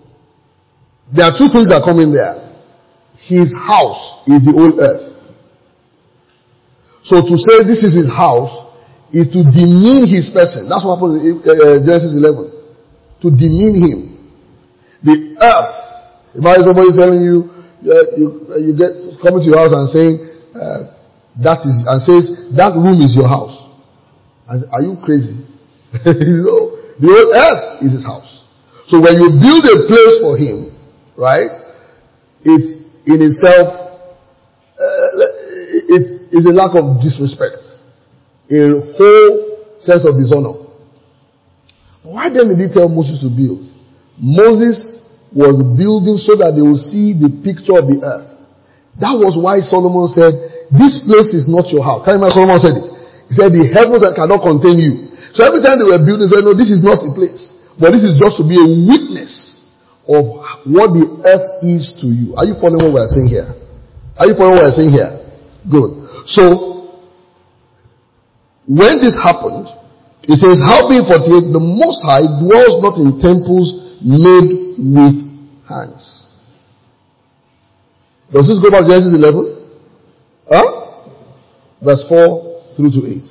there are two things that come in there. His house is the whole earth. So to say this is his house is to demean his person. That's what happened in uh, Genesis eleven. To demean him. The earth. If I somebody telling you, uh, you, uh, you get coming to your house and saying, uh, that is, and says, that room is your house. I say, are you crazy? You know, the whole earth is his house. So when you build a place for him, right, it in itself, uh, it is a lack of disrespect. A whole sense of dishonor. Why then did he tell Moses to build? Moses was building so that they will see the picture of the earth. That was why Solomon said, this place is not your house. Can you imagine Solomon said it? He said, the heavens that cannot contain you. So every time they were building, they said, no, this is not the place. But this is just to be a witness of what the earth is to you. Are you following what we are saying here? Are you following what we are saying here? Good. So, when this happened, it says, howbeit forty-eight, the Most High dwells not in temples made with hands. Does this go back to Genesis eleven? Huh? Verse four through to eight.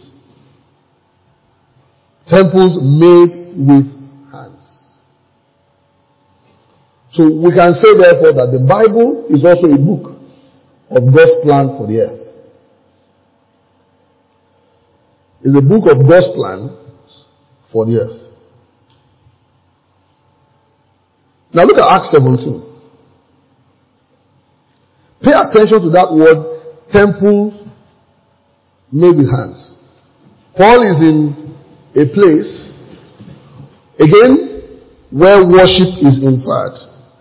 Temples made with hands. So we can say therefore that the Bible is also a book of God's plan for the earth. It's a book of God's plan for the earth. Now look at Acts seventeen. Pay attention to that word, temples made with hands. Paul is in a place, again, where worship is inferred.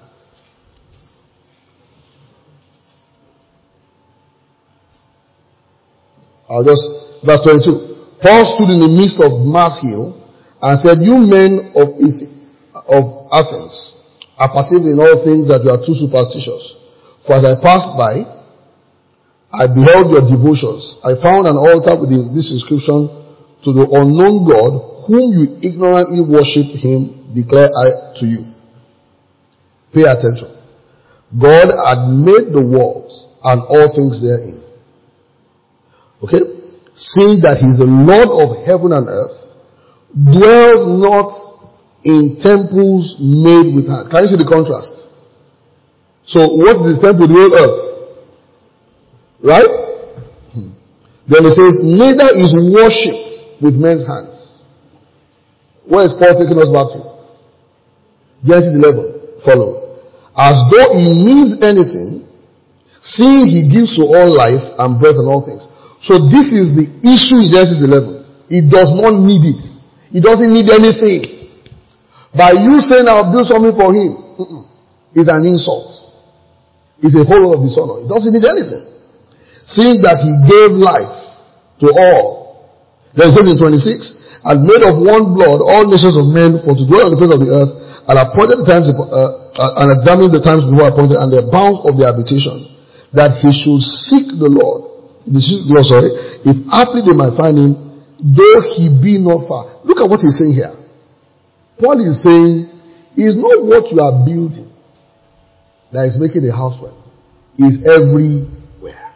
I'll just, verse twenty-two. Paul stood in the midst of Mars Hill and said, you men of, of Athens are perceived in all things that you are too superstitious. For as I passed by, I beheld your devotions. I found an altar with this inscription, to the unknown God, whom you ignorantly worship, him declare I to you. Pay attention. God had made the world and all things therein. Okay? Seeing that he is the Lord of heaven and earth, dwells not in temples made with hands. Can you see the contrast? So what is his temple? The whole earth. Right? Hmm. Then it says, neither is worshipped with men's hands. Where is Paul taking us back to? Genesis eleven. Follow. As though he needs anything, seeing he gives to all life and breath and all things. So this is the issue in Genesis eleven. He does not need it. He doesn't need anything. By you saying I'll build something for him, mm-mm, is an insult. It's a whole lot of dishonor. He doesn't need anything. Seeing that he gave life to all. Then it says in twenty-six, and made of one blood all nations of men for to dwell on the face of the earth, and appointed the times, uh, and examined the times before appointed, and the bounds of the habitation, that he should seek the Lord. The Lord, sorry, if haply they might find him, though he be not far. Look at what he's saying here. Paul is saying, it's not what you are building that is making the house well. It's everywhere.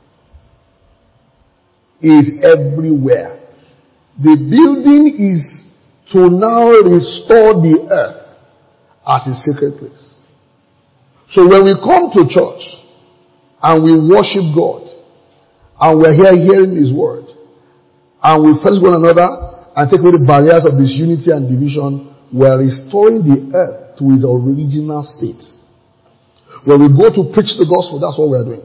It's everywhere. The building is to now restore the earth as a sacred place. So when we come to church and we worship God, and we're here hearing his word, and we first one another and take away the barriers of disunity and division, we're restoring the earth to its original state. When we go to preach the gospel, that's what we're doing.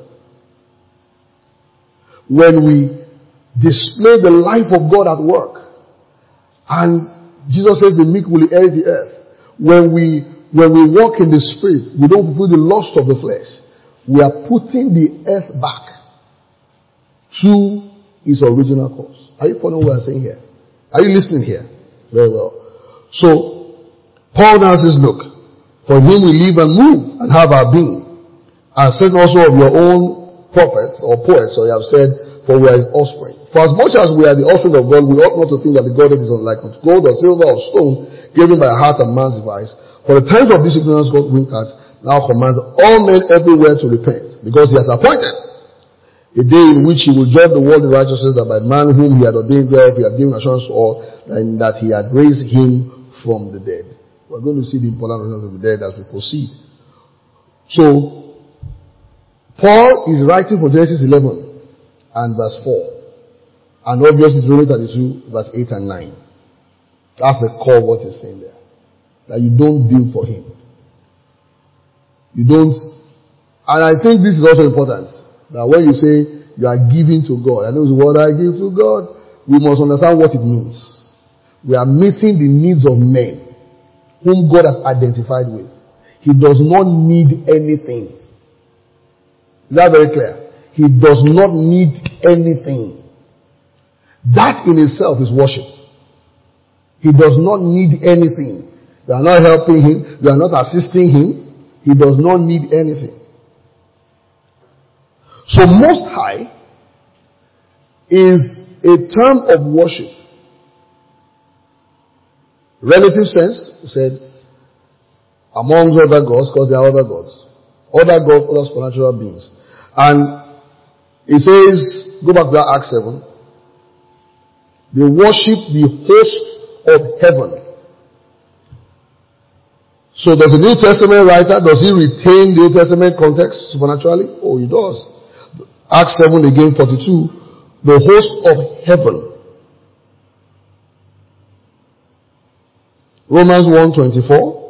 When we display the life of God at work, and Jesus says the meek will inherit the earth. When we when we walk in the spirit, we don't fulfill the lust of the flesh. We are putting the earth back to its original course. Are you following what I'm saying here? Are you listening here? Very well. So Paul now says, look, for him we live and move and have our being. And said also of your own prophets or poets, or you have said, for we are his offspring. For as much as we are the offspring of God, we ought not to think that the Godhead is unlike unto gold or silver or stone, given by heart and man's device. For the times of this ignorance God winked at, now commands all men everywhere to repent, because he has appointed a day in which he will judge the world in righteousness, that by the man whom he had ordained thereof he had given assurance to all, and that he had raised him from the dead. We're going to see the important resurrection of the dead as we proceed. So, Paul is writing for Genesis eleven and verse four. And obviously Deuteronomy thirty-two verse eight and nine. That's the core of what he's saying there. That you don't build for him. You don't. And I think this is also important. That when you say you are giving to God, I know what I give to God, we must understand what it means. We are meeting the needs of men whom God has identified with. He does not need anything. Is that very clear? He does not need anything. That in itself is worship. He does not need anything. You are not helping him. You are not assisting him. He does not need anything. So Most High is a term of worship. Relative sense, we said, amongst other gods, because there are other gods. Other gods, other supernatural beings. And it says, go back to that Acts seven. They worship the host of heaven. So does the New Testament writer, does he retain the Old Testament context supernaturally? Oh, he does. Acts seven again, forty-two. The host of heaven. Romans one twenty-four.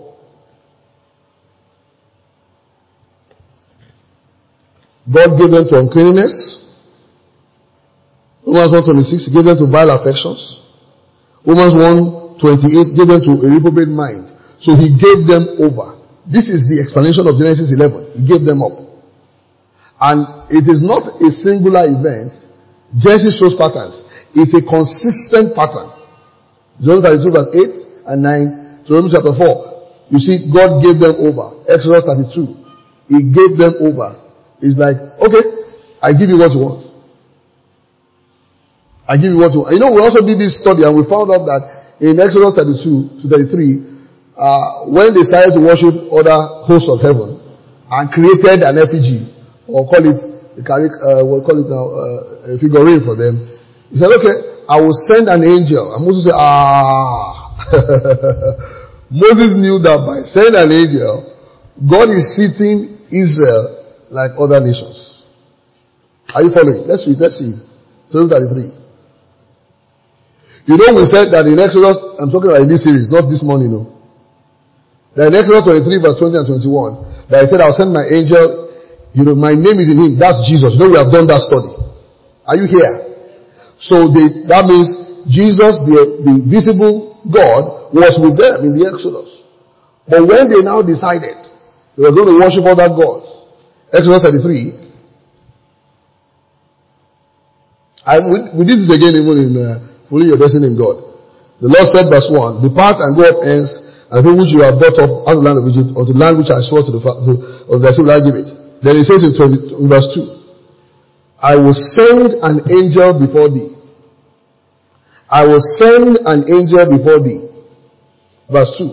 God gave them to uncleanness. Romans one twenty-six, he gave them to vile affections. Romans one twenty-eight gave them to a reprobate mind. So he gave them over. This is the explanation of Genesis eleven. He gave them up. And it is not a singular event. Genesis shows patterns. It's a consistent pattern. Genesis thirty-two verse eight and nine. Deuteronomy chapter four. You see, God gave them over. Exodus thirty-two. He gave them over. It's like, okay, I give you what you want. I give you what you want. You know, we also did this study and we found out that in Exodus thirty-two to thirty-three, uh, when they started to worship other hosts of heaven and created an effigy, or call it, uh, we'll call it now, uh, a figurine for them, he said, okay, I will send an angel. And Moses said, ah. Moses knew that by sending an angel, God is treating Israel like other nations. Are you following? Let's read, let's see. thirty-three. You know, we said that in Exodus, I'm talking about in this series, not this morning, no. That in Exodus twenty-three, verse twenty and twenty-one, that I said, I'll send my angel, you know, my name is in him. That's Jesus. You know, we have done that study. Are you here? So they, that means Jesus, the, the visible God, was with them in the Exodus. But when they now decided they were going to worship other gods, Exodus thirty-three, I, we, we did this again even in uh, Fully Your Destiny in God. The Lord said, verse one, depart and go up hence, and people which you have brought up out of the land of Egypt, unto the land which I swore to the to, of the will I give it. Then he says in, twenty, in verse two, I will send an angel before thee. I will send an angel before thee. Verse two.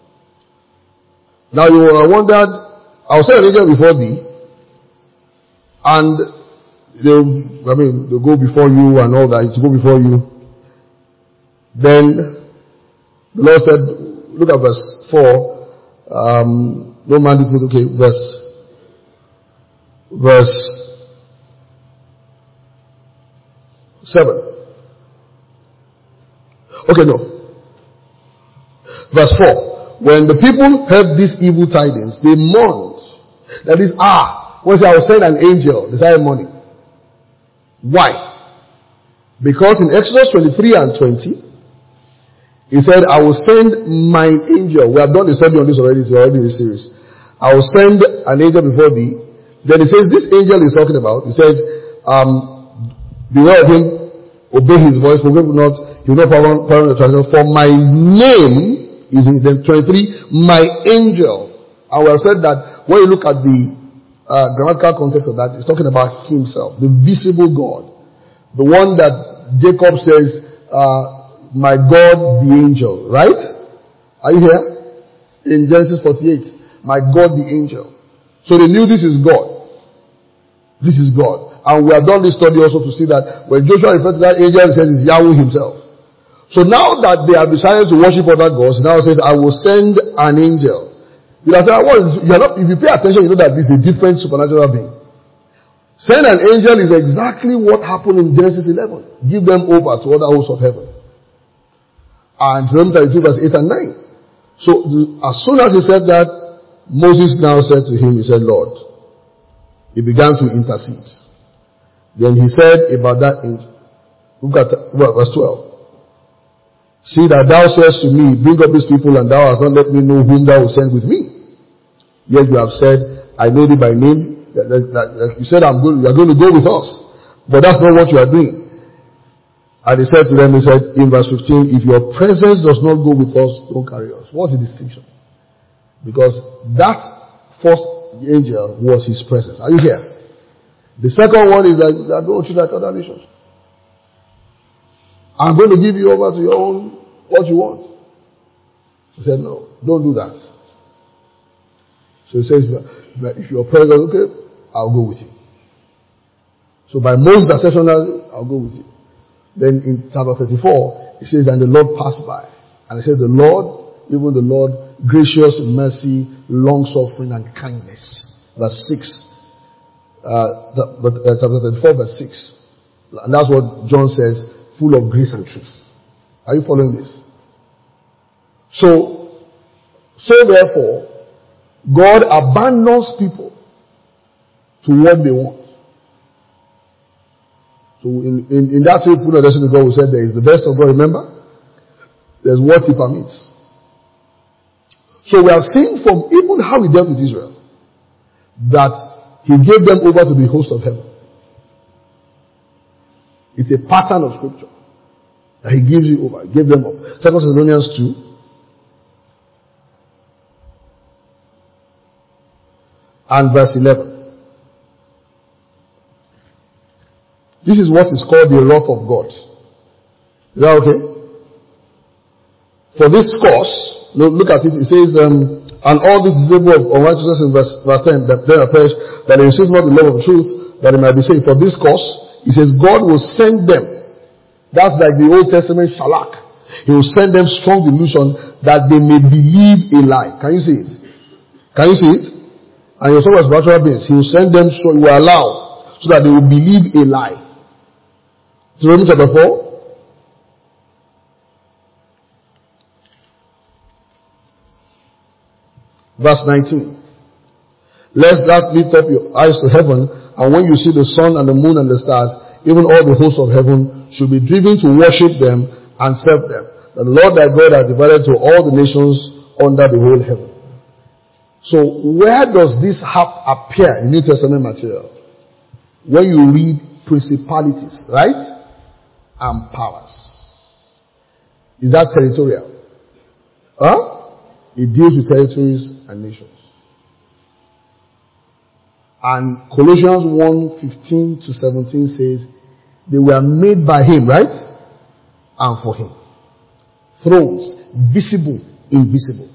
Now you uh, wondered, I will send an angel before thee, and they'll, I mean, they'll go before you and all that, to go before you. Then the Lord said, look at verse four, um, no man did put, okay, verse, verse seven. Okay, no. Verse four. When the people heard these evil tidings, they mourned. That is, ah, when I was sent an angel, they started mourning. Why? Because in Exodus twenty-three and twenty, he said, I will send my angel. We have done a study on this already. It's already in this series. I will send an angel before thee. Then he says, this angel is talking about, he says, um, beware of him, obey his voice, forgive not, he will not pardon the transgression. For my name is in them. twenty-three, my angel. And we have said that when you look at the uh, grammatical context of that, it's talking about himself, the visible God. The one that Jacob says, uh, my God the angel, right? Are you here? In Genesis forty-eight, my God the angel. So they knew this is God. This is God. And we have done this study also to see that when Joshua referred to that angel, he says it's Yahweh himself. So now that they have decided to worship other gods, now it says, I will send an angel. You have said, well, you're not, if you pay attention, you know that this is a different supernatural being. Send an angel is exactly what happened in Genesis eleven. Give them over to other hosts of heaven. And Deuteronomy thirty-two verse eight and nine. So the, as soon as he said that, Moses now said to him, he said, Lord, he began to intercede. Then he said about that angel, look at verse twelve. See that thou sayest to me, bring up these people, and thou hast not let me know whom thou wilt send with me. Yet you have said, I know thee by name. That, that, that, that you said, I'm going, you are going to go with us. But that's not what you are doing. And he said to them, he said in verse fifteen, if your presence does not go with us, don't carry us. What's the distinction? Because that first angel was his presence. Are you here? The second one is that, that don't treat like other nations. I'm going to give you over to your own, what you want. He said, no, don't do that. So he says, if you're present, okay, I'll go with you. So by most exceptional, I'll go with you. Then in chapter thirty-four, it says, and the Lord passed by. And it says, the Lord, even the Lord, gracious in mercy, long suffering and kindness. Verse six. Uh, the, but, uh, chapter thirty-four, verse six. And that's what John says, full of grace and truth. Are you following this? So, so therefore, God abandons people to what they want. So in, in, in that same full of destiny, God said there is the best of God, remember? There's what he permits. So we have seen from even how he dealt with Israel that he gave them over to the host of heaven. It's a pattern of scripture that he gives you over, gave them up. Second Thessalonians two. And verse eleven. This is what is called the wrath of God. Is that okay? For this cause, look at it, it says, um, and all this disciple of unrighteousness in verse, verse ten, that they are perished, that they receive not the love of truth, that they might be saved. For this cause, he says, God will send them. That's like the Old Testament shalak. He will send them strong delusion that they may believe a lie. Can you see it? Can you see it? And your soul as natural beings. He will send them, so he will allow, so that they will believe a lie. Deuteronomy chapter four. Verse nineteen. Lest that lift up your eyes to heaven, and when you see the sun and the moon and the stars, even all the hosts of heaven should be driven to worship them and serve them. The Lord thy God has divided to all the nations under the whole heaven. So where does this have appear in New Testament material? When you read principalities, right? And powers. Is that territorial? Huh? It deals with territories and nations. And Colossians one fifteen to seventeen says, they were made by him, right? And for him. Thrones, visible, invisible.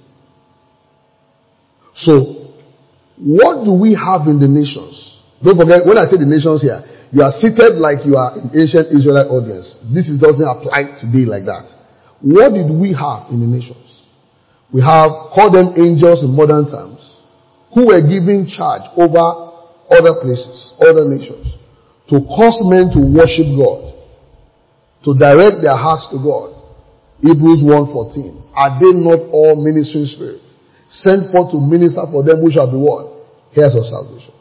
So, what do we have in the nations? Don't forget, when I say the nations here, you are seated like you are in ancient Israelite audience. This is, doesn't apply today like that. What did we have in the nations? We have, call them angels in modern terms, who were given charge over other places, other nations, to cause men to worship God, to direct their hearts to God. Hebrews one fourteen. Are they not all ministering spirits, sent forth to minister for them who shall be what? Heirs of salvation.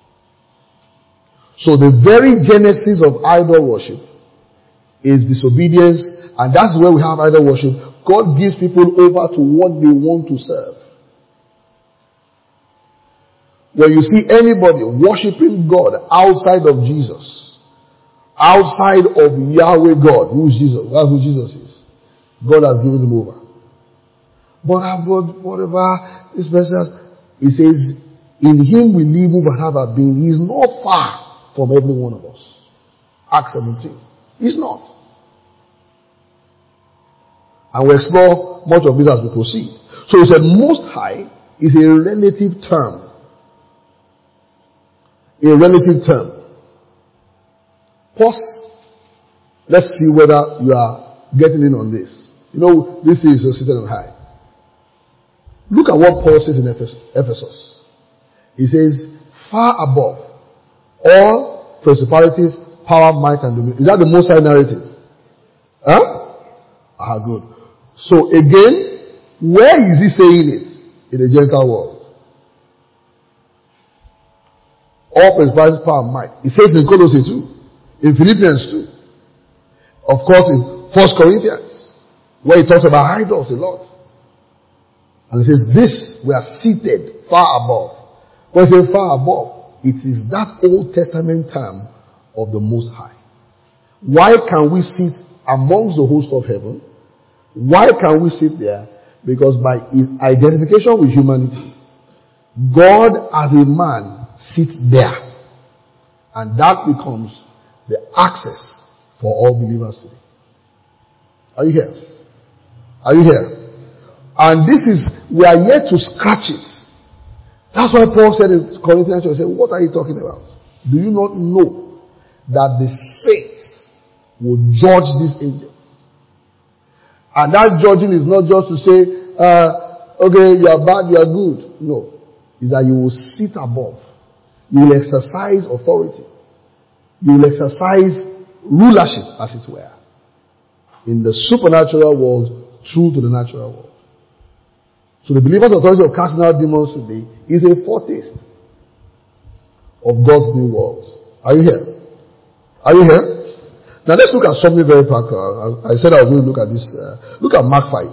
So the very genesis of idol worship is disobedience, and that's where we have idol worship. God gives people over to what they want to serve. When you see anybody worshiping God outside of Jesus, outside of Yahweh God, who's Jesus, that's who Jesus is, God has given him over. But about whatever this person, he says, in him we live, move, and have our being. He is not far from every one of us. Acts seventeen. He's not. And we'll explore much of this as we proceed. So he said, Most High is a relative term. A relative term. Pause. Let's see whether you are getting in on this. You know, this is seated on high. Look at what Paul says in Ephesus. He says, far above all principalities, power, might, and dominion. Is that the Most High narrative? Huh? Ah, good. So again, where is he saying it? In the Gentile world. All principalities, power, and might. It says in Colossians two. In Philippians two. Of course in First Corinthians. Where he talks about idols a lot. And he says, this, we are seated far above. When he says far above, it is that Old Testament term of the Most High. Why can we sit amongst the host of heaven? Why can we sit there? Because by his identification with humanity, God as a man sits there. And that becomes the access for all believers today. Are you here? Are you here? And this is, we are yet to scratch it. That's why Paul said in Corinthians, he said, what are you talking about? Do you not know that the saints will judge these angels? And that judging is not just to say, uh, okay, you are bad, you are good. No. It's that you will sit above. You will exercise authority. You will exercise rulership, as it were, in the supernatural world through to the natural world. So the believer's authority of casting out demons today is a foretaste of God's new world. Are you here? Are you here? Now let's look at something very practical. I, I said I was going to look at this. Uh, look at Mark five.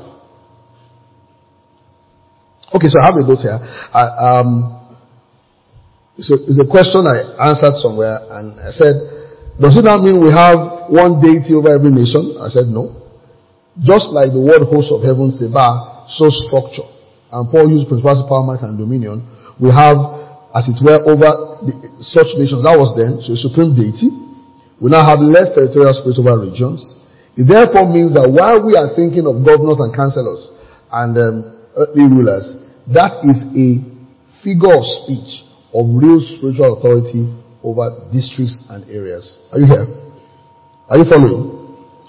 Okay, so I have a note here. I, um, it's, a, it's a question I answered somewhere, and I said, does it now mean we have one deity over every nation? I said no. Just like the word host of heaven, Seba, so structure. And Paul used principality, power, might, and dominion. We have, as it were, over the, such nations. That was then, so a supreme deity. We now have less territorial space over regions. It therefore means that while we are thinking of governors and councillors and um, earthly rulers, that is a figure of speech of real spiritual authority over districts and areas. Are you here? Are you following?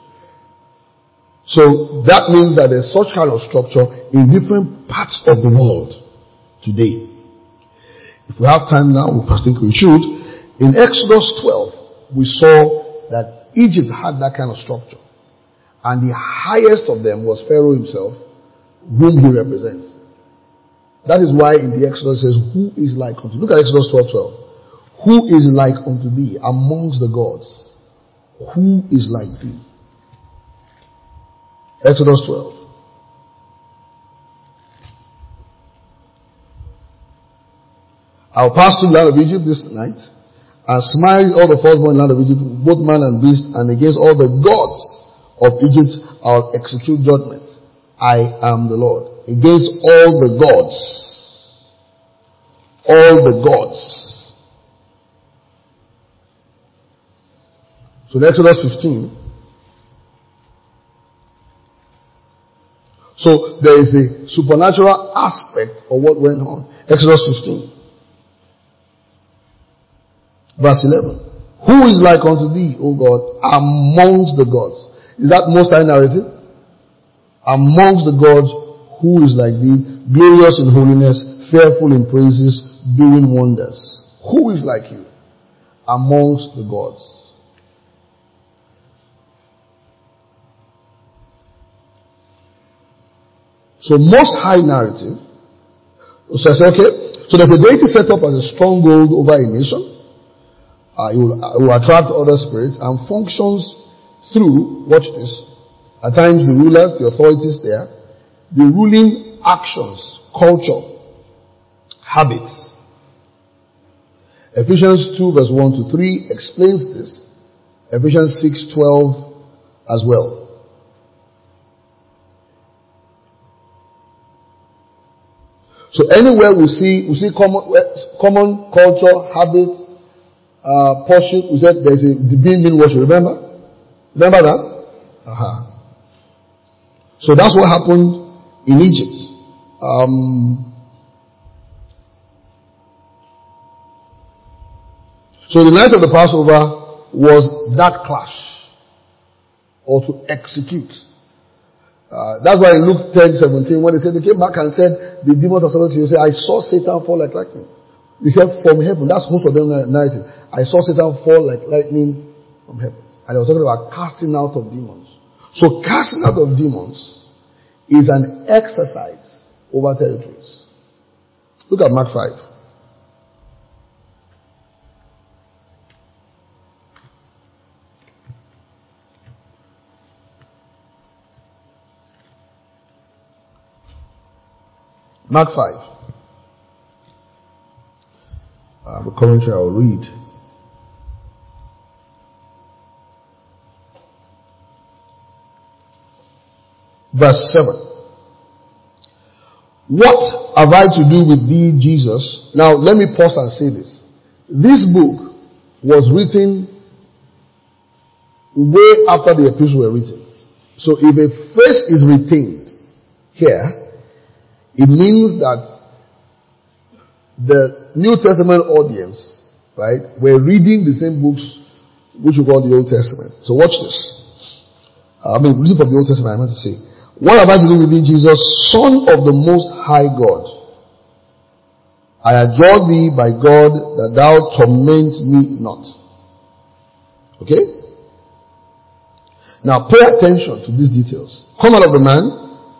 So that means that there's such kind of structure in different parts of the world today. If we have time now, I think we should. In Exodus twelve, we saw that Egypt had that kind of structure. And the highest of them was Pharaoh himself, whom he represents. That is why in the Exodus it says, who is like unto thee? Look at Exodus twelve twelve. Who is like unto thee amongst the gods? Who is like thee? Exodus twelve. I'll pass through the land of Egypt this night and smite all the firstborn in the land of Egypt, both man and beast, and against all the gods of Egypt I'll execute judgment. I am the Lord. Against all the gods. All the gods. So in Exodus fifteen. So there is a supernatural aspect of what went on. Exodus fifteen. Verse eleven. Who is like unto thee, O God, amongst the gods? Is that Most High narrative? Amongst the gods, who is like thee, glorious in holiness, fearful in praises, doing wonders? Who is like you amongst the gods? So Most High narrative. So I say, okay, so there's a deity set up as a stronghold over a nation. Uh, it, will, uh, it will attract other spirits and functions through, watch this, at times the rulers, the authorities there, the ruling actions, culture, habits. Ephesians two verse one to three explains this. Ephesians six twelve as well. So anywhere we see, we see common, common culture, habits, uh, pursuit, we said there's a the being mean worship. Remember? Remember that? Uh-huh. So that's what happened in Egypt. Um, so the night of the Passover was that clash, or to execute. Uh, that's why in Luke ten seventeen, when they said they came back and said the demons are subject to you, say, I saw Satan fall like lightning. They said from heaven. That's most of them narrative. I saw Satan fall like lightning from heaven. And they were talking about casting out of demons. So casting out of demons is an exercise over territories. Look at Mark five. Mark five. Uh, the commentary I will read. Verse seven. What have I to do with thee, Jesus? Now let me pause and say this. This book was written way after the epistles were written. So if a phrase is retained here, it means that the New Testament audience, right, were reading the same books which we call the Old Testament. So watch this. I mean, reading from the Old Testament, I meant to say. What have I to do with thee, Jesus, Son of the Most High God? I adjure thee by God that thou torment me not. Okay? Now pay attention to these details. Come out of the man,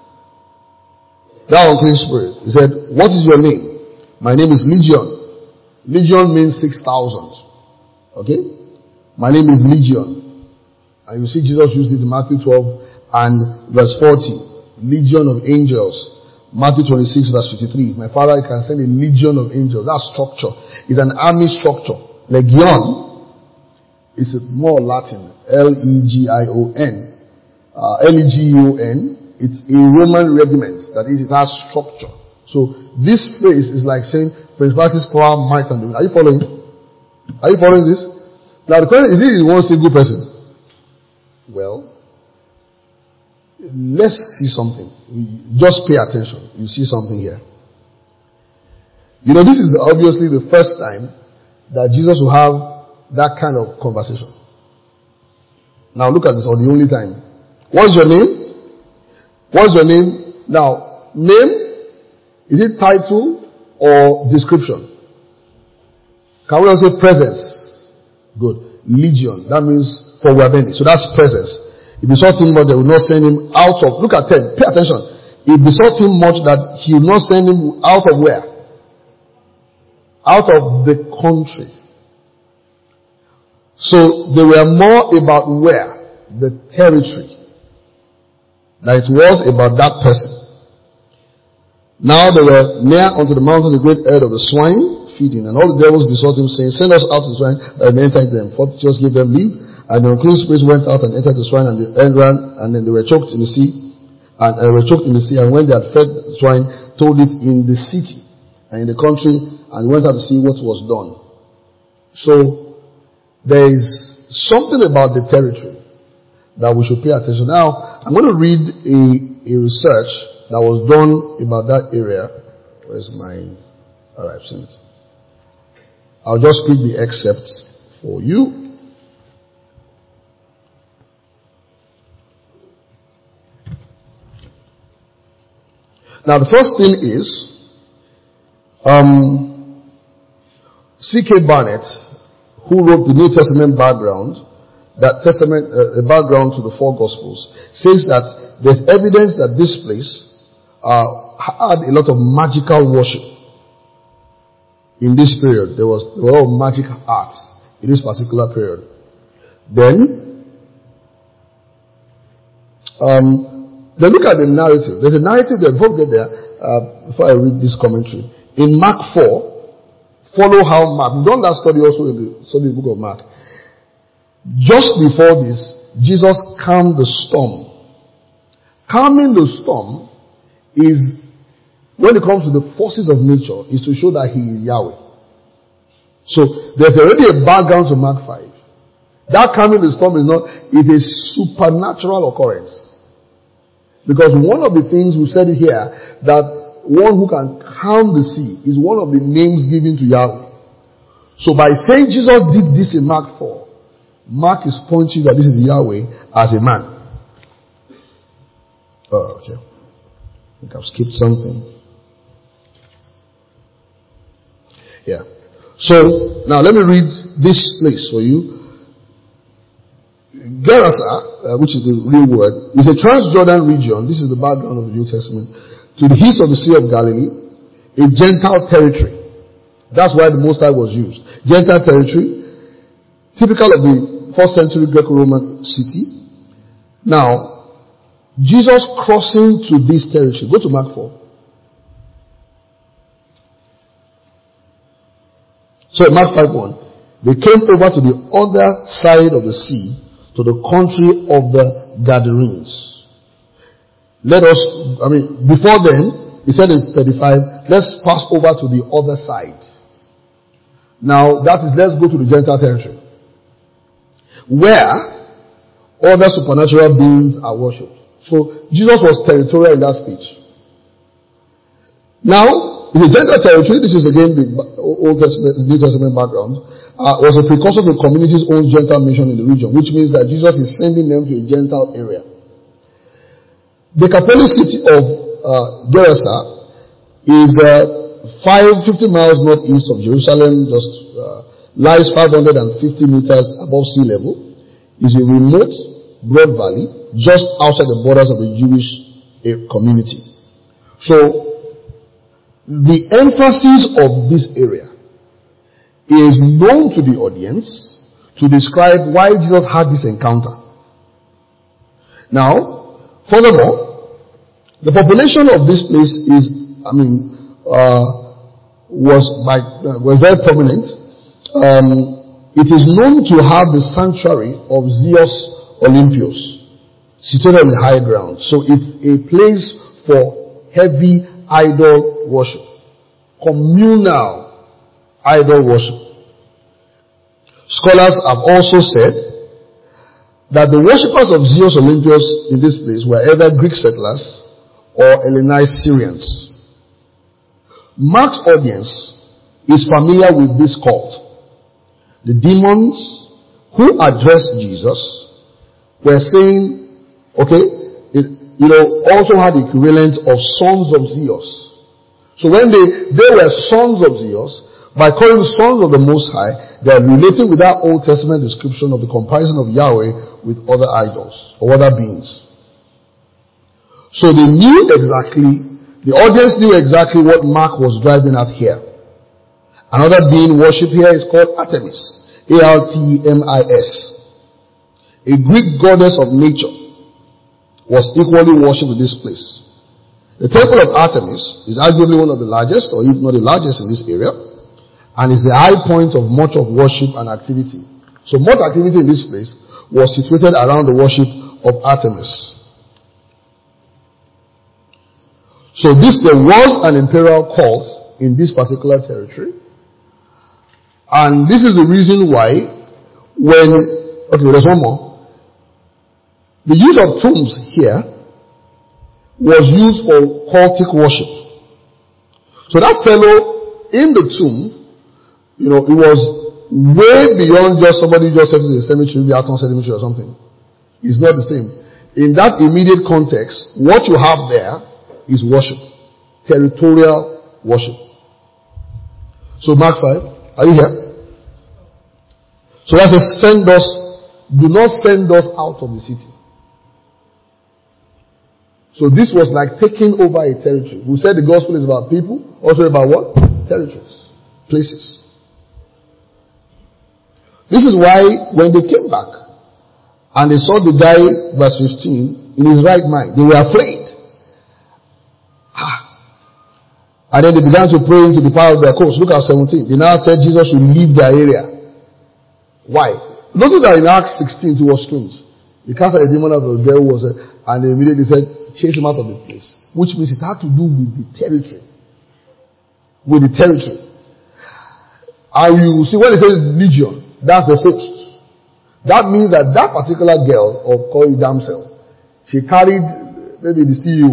thou unclean spirit. He said, what is your name? My name is Legion. Legion means six thousand. Okay? My name is Legion. And you see Jesus used it in Matthew twelve and verse forty. Legion of angels. Matthew twenty-six verse fifty-three. My Father can send a legion of angels. That's structure. It's an army structure. Legion is more Latin. L E G I O N. Uh, L E G U N. It's a Roman regiment. That is, it has structure. So this phrase is like saying principalities, power, might, and dominion. Are you following? Are you following this? Now the question is, is it one single person? Well, let's see something. Just pay attention. You see something here. You know, this is obviously the first time that Jesus will have that kind of conversation. Now look at this, or the only time. What's your name? What's your name? Now, name, is it title or description? Can we also say presence? Good. Legion, that means for forwarding. So that's presence. If he sought him much, they would not send him out of, look at ten, pay attention. If he sought him much, that he would not send him out of where? Out of the country. So they were more about where? The territory. That it was about that person. Now they were near unto the mountain, the great herd of the swine, feeding, and all the devils besought him, saying, send us out to the swine, that we may enter into them. For just give them leave. And the unclean spirits went out and entered the swine, and the end ran, and then they were choked in the sea, and uh, were choked in the sea. And when they had fed the swine, told it in the city and in the country, and went out to see what was done. So there is something about the territory that we should pay attention. Now, I'm going to read a, a research that was done about that area. Where's my... Alright, I've seen it. I'll just read the excerpt for you. Now, the first thing is, um, C K Barnett, who wrote the New Testament background, that testament, uh, background to the four Gospels, says that there's evidence that this place uh, had a lot of magical worship in this period. There was there were a lot of magic arts in this particular period. Then, um, then look at the narrative. There's a narrative there. Before we get there, uh, before I read this commentary, in Mark four, follow how Mark. We've done that study also in the study the book of Mark. Just before this, Jesus calmed the storm. Calming the storm is, when it comes to the forces of nature, is to show that he is Yahweh. So, there's already a background to Mark five. That calming the storm is not, is a supernatural occurrence. Because one of the things we said here, that one who can calm the sea is one of the names given to Yahweh. So by saying Jesus did this in Mark four, Mark is pointing that this is Yahweh as a man. Oh, okay. I think I've skipped something. Yeah. So, now let me read this place for you. Gerasa, uh, which is the real word, is a Transjordan region. This is the background of the New Testament. To the east of the Sea of Galilee, a Gentile territory. That's why the Most High was used. Gentile territory, typical of the first century Greco-Roman city. Now, Jesus crossing to this territory. Go to Mark four. So Mark five one. They came over to the other side of the sea, to the country of the Gadarenes. Let us, I mean, before then, he said in thirty-five, let's pass over to the other side. Now, that is, let's go to the Gentile territory, where other supernatural beings are worshipped. So, Jesus was territorial in that speech. Now, in the Gentile territory, this is again the Old Testament, New Testament background, uh, was a precursor to the community's own Gentile mission in the region, which means that Jesus is sending them to a Gentile area. The Capernaum city of uh, Gerasa is uh, five hundred fifty miles northeast of Jerusalem, just uh, lies five hundred fifty meters above sea level, is a remote, broad valley just outside the borders of the Jewish community. So, the emphasis of this area is known to the audience to describe why Jesus had this encounter Now, furthermore, the population of this place is, I mean, uh, was by, uh, was very prominent. Um, it is known to have the sanctuary of Zeus Olympius, situated on the high ground. So it's a place for heavy idol worship, communal idol worship. Scholars have also said that the worshippers of Zeus Olympius in this place were either Greek settlers or Hellenized Syrians. Mark's audience is familiar with this cult. The demons who addressed Jesus were saying, okay, it, you know, also had the equivalent of sons of Zeus. So when they, they were sons of Zeus, by calling sons of the Most High, they are relating with that Old Testament description of the comparison of Yahweh with other idols or other beings. So they knew exactly, the audience knew exactly what Mark was driving at here. Another being worshipped here is called Artemis, A R T M I S. A Greek goddess of nature was equally worshipped in this place. The temple of Artemis is arguably one of the largest, or if not the largest in this area, and is the high point of much of worship and activity. So much activity in this place was situated around the worship of Artemis. So this, there was an imperial cult in this particular territory. And this is the reason why when, okay, there's one more. The use of tombs here was used for cultic worship. So that fellow in the tomb, you know, it was way beyond just somebody just settled in the cemetery, maybe out on cemetery or something. It's not the same. In that immediate context, what you have there is worship. Territorial worship. So Mark five, are you here? So that says, send us, do not send us out of the city. So this was like taking over a territory. We said the gospel is about people, also about what? Territories, places. This is why when they came back and they saw the guy, verse fifteen, in his right mind, they were afraid. Ah. And then they began to pray into the power of their coast. Look at seventeen. They now said Jesus should leave their area. Why? Notice that in Acts sixteen it was strange. They cast out a demon out of the girl who was, and they immediately said, chase him out of the place. Which means it had to do with the territory. With the territory. And you see when they say legion, that's the host. That means that that particular girl, or call it damsel, she carried maybe the C E O.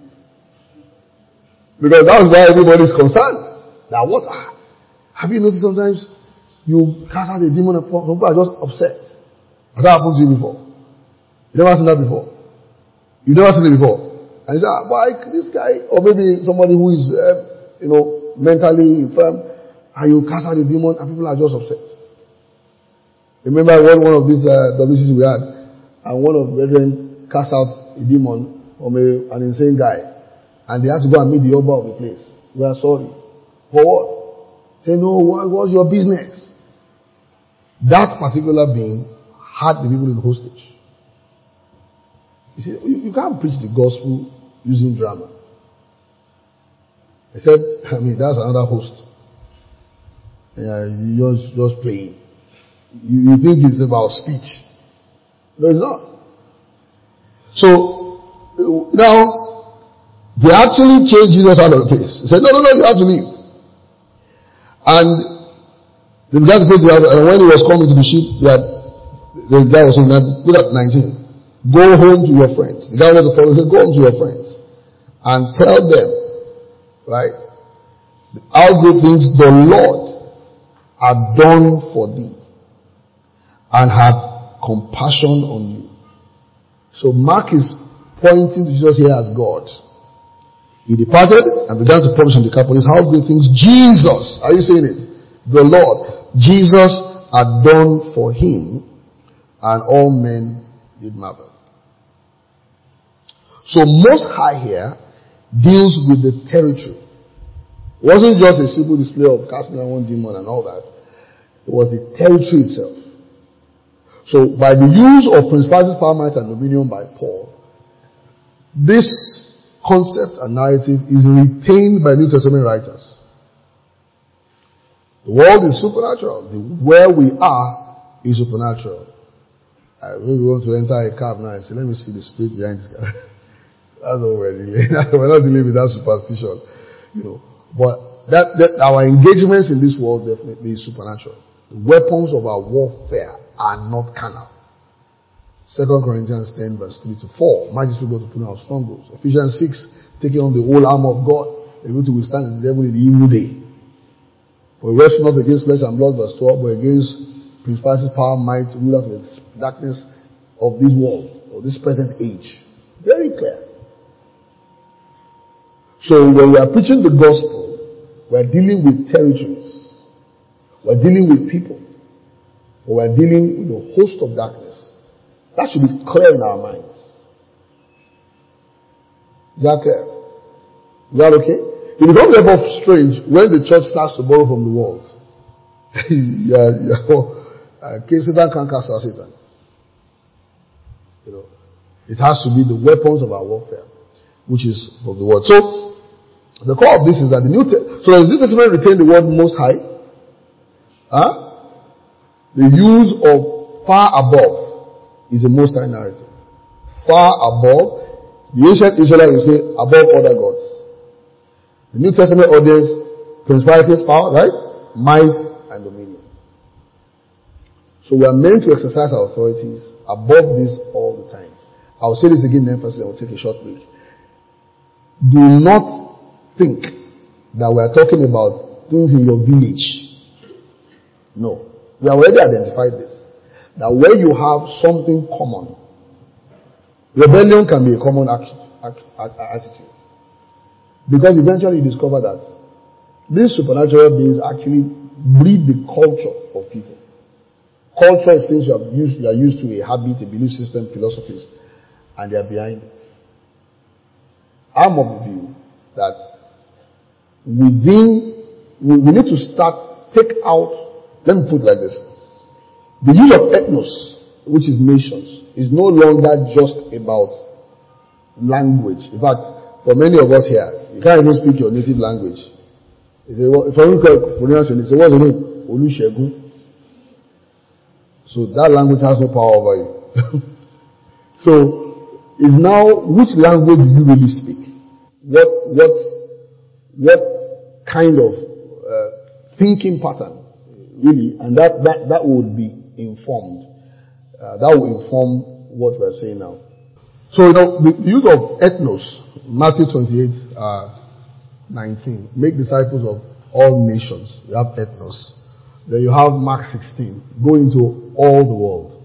Because that's why everybody is concerned. That what? Ah, have you noticed sometimes you cast out a demon and people are just upset? Has that happened to you before? You never seen that before? You never seen it before? And you say, ah, why this guy, or maybe somebody who is, uh, you know, mentally infirm, and you cast out a demon and people are just upset. Remember when one of these uh, W C C we had, and one of the brethren cast out a demon from a, an insane guy, and they had to go and meet the Oba of the place. We are sorry. For what? Say, no, what was your business? That particular being had the people in hostage. You see, you, you can't preach the gospel using drama. Except, I mean, that's another host. Yeah, you just, just playing. You, you think it's about speech. No, it's not. So, now, they actually changed Jesus out of the place. They said, no, no, no, you have to leave. And they began to pray to him, and when he was coming to the sheep, that the guy was saying, look at nineteen. Go home to your friends. The guy wanted to follow, he said, go home to your friends. And tell them, right, how great things the Lord had done for thee, and had compassion on you. So Mark is pointing to Jesus here as God. He departed and began to promise on the Decapolis how great things Jesus, are you saying it? The Lord, Jesus had done for him, and all men did marvel. So Most High here deals with the territory. It wasn't just a simple display of casting out one demon and all that. It was the territory itself. So by the use of principalities, power, might, and dominion by Paul, this concept and narrative is retained by New Testament writers. The world is supernatural. The, where we are is supernatural. I maybe want to enter a cab now and say, let me see the spirit behind this guy. That's all we're dealing. We're not dealing with that superstition, you know. But that, that our engagements in this world definitely is supernatural. The weapons of our warfare are not carnal. Second Corinthians ten verse three to four. Mighty through God to put on our strongholds. Ephesians six, taking on the whole armor of God, able to withstand the devil in the evil day. For we wrestle not against flesh and blood, verse twelve, but against principalities, power, might, rulers of the darkness of this world, or this present age. Very clear. So when we are preaching the gospel, we are dealing with territories. We are dealing with people. Or we are dealing with a host of darkness. That should be clear in our minds. Is that clear? Is that okay? It becomes therefore strange when the church starts to borrow from the world. yeah, yeah. Uh, Satan can't cast out Satan. You know, it has to be the weapons of our warfare, which is from the word. So, the core of this is that the New Te- so the New Testament retained the word Most High. Huh? The use of far above is the Most High narrative. Far above, the ancient Israelites will say above other gods. The New Testament audience, principalities, power, right? Might and dominion. So we are meant to exercise our authorities above this all the time. I'll say this again in emphasis and we'll take a short break. Do not think that we are talking about things in your village. No. We have already identified this. That where you have something common, rebellion can be a common act, act, act, attitude. Because eventually you discover that these supernatural beings actually breed the culture of people. Culture is things you, have used, you are used to, a habit, a belief system, philosophies, and they are behind it. I'm of the view that within, we, we need to start, take out, let me put it like this. The use of ethnos, which is nations, is no longer just about language. In fact, for many of us here, you can't even speak your native language. You say, well, if I pronounce it, you say, what's your name? Olusegun. So that language has no power over you. So, is now, which language do you really speak? What, what, what kind of uh, thinking pattern, really? And that, that, that would be informed. Uh, that will inform what we're saying now. So, you know, the use of ethnos, Matthew twenty-eight, uh, nineteen, make disciples of all nations. You have ethnos. Then you have Mark sixteen, go into all the world,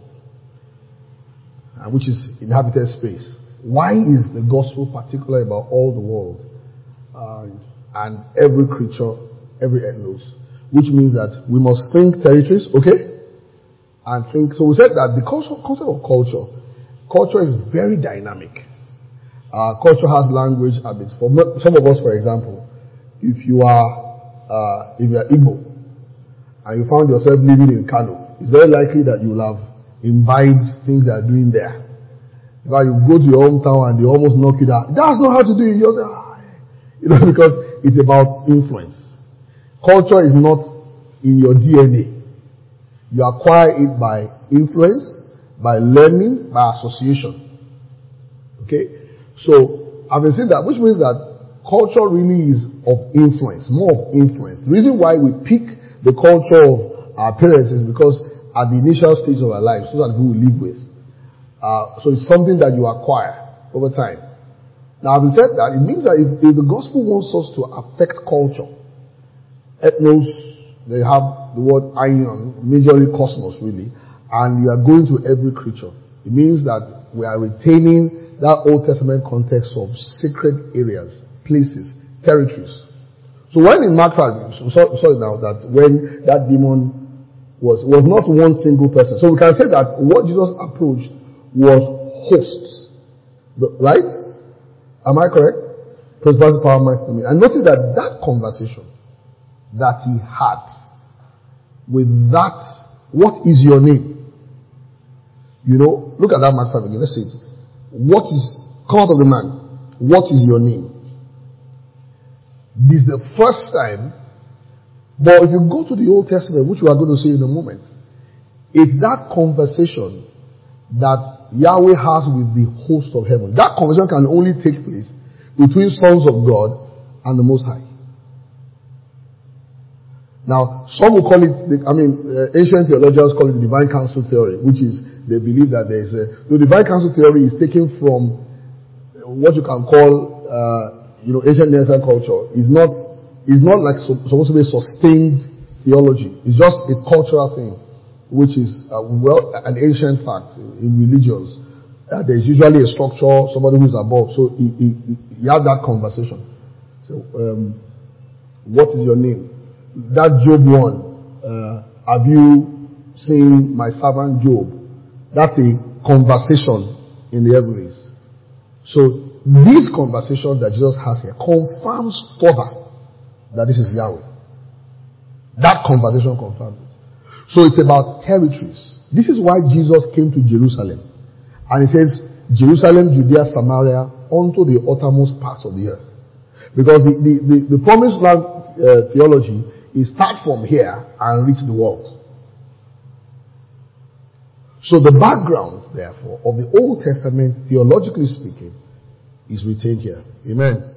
uh, which is inhabited space. Why is the gospel particular about all the world uh, and every creature, every ethnos? Which means that we must think territories, okay? And think, so we said that the concept of culture, culture is very dynamic. Uh, culture has language habits. For some of us, for example, if you are, uh, if you are Igbo, and you found yourself living in Kano, it's very likely that you will have imbibed things they are doing there. In fact, you go to your hometown and they almost knock you down. That's not how to do it. You say, ah. You know, because it's about influence. Culture is not in your D N A. You acquire it by influence, by learning, by association. Okay? So, I've been saying that, which means that culture really is of influence, more of influence. The reason why we pick the culture of our parents is because at the initial stage of our lives, so that we will live with. Uh, so it's something that you acquire over time. Now, having said that, it means that if, if the gospel wants us to affect culture, ethnos, they have the word aion, majorly cosmos really, and you are going to every creature. It means that we are retaining that Old Testament context of sacred areas, places, territories. So when in Mark five, we saw, we saw it now that when that demon was, was not one single person. So we can say that what Jesus approached was hosts. Right? Am I correct? Principality, power, might, dominion. And notice that that conversation that he had with that, what is your name? You know, look at that Mark five again. Let's see it. What is, come out of the man. What is your name? This is the first time. But if you go to the Old Testament, which we are going to see in a moment, it's that conversation that Yahweh has with the host of heaven. That conversation can only take place between sons of God and the Most High. Now, some will call it, I mean, uh, ancient theologians call it the divine council theory, which is, they believe that there is a, the divine council theory is taken from what you can call, uh, you know, ancient Near Eastern culture. Is not, is not like so, supposed to be sustained theology. It's just a cultural thing, which is, uh, well, an ancient fact in religions. Uh, there's usually a structure, somebody who's above. So he, he, he, you have that conversation. So, um, what is your name? That Job one, uh, have you seen my servant Job? That's a conversation in the heavens. So this conversation that Jesus has here confirms further that this is Yahweh. That conversation confirms it. So it's about territories. This is why Jesus came to Jerusalem. And he says, Jerusalem, Judea, Samaria, unto the uttermost parts of the earth. Because the, the, the, the promised land uh, theology is start from here and reach the world. So the background, therefore, of the Old Testament, theologically speaking, is retained here. Amen.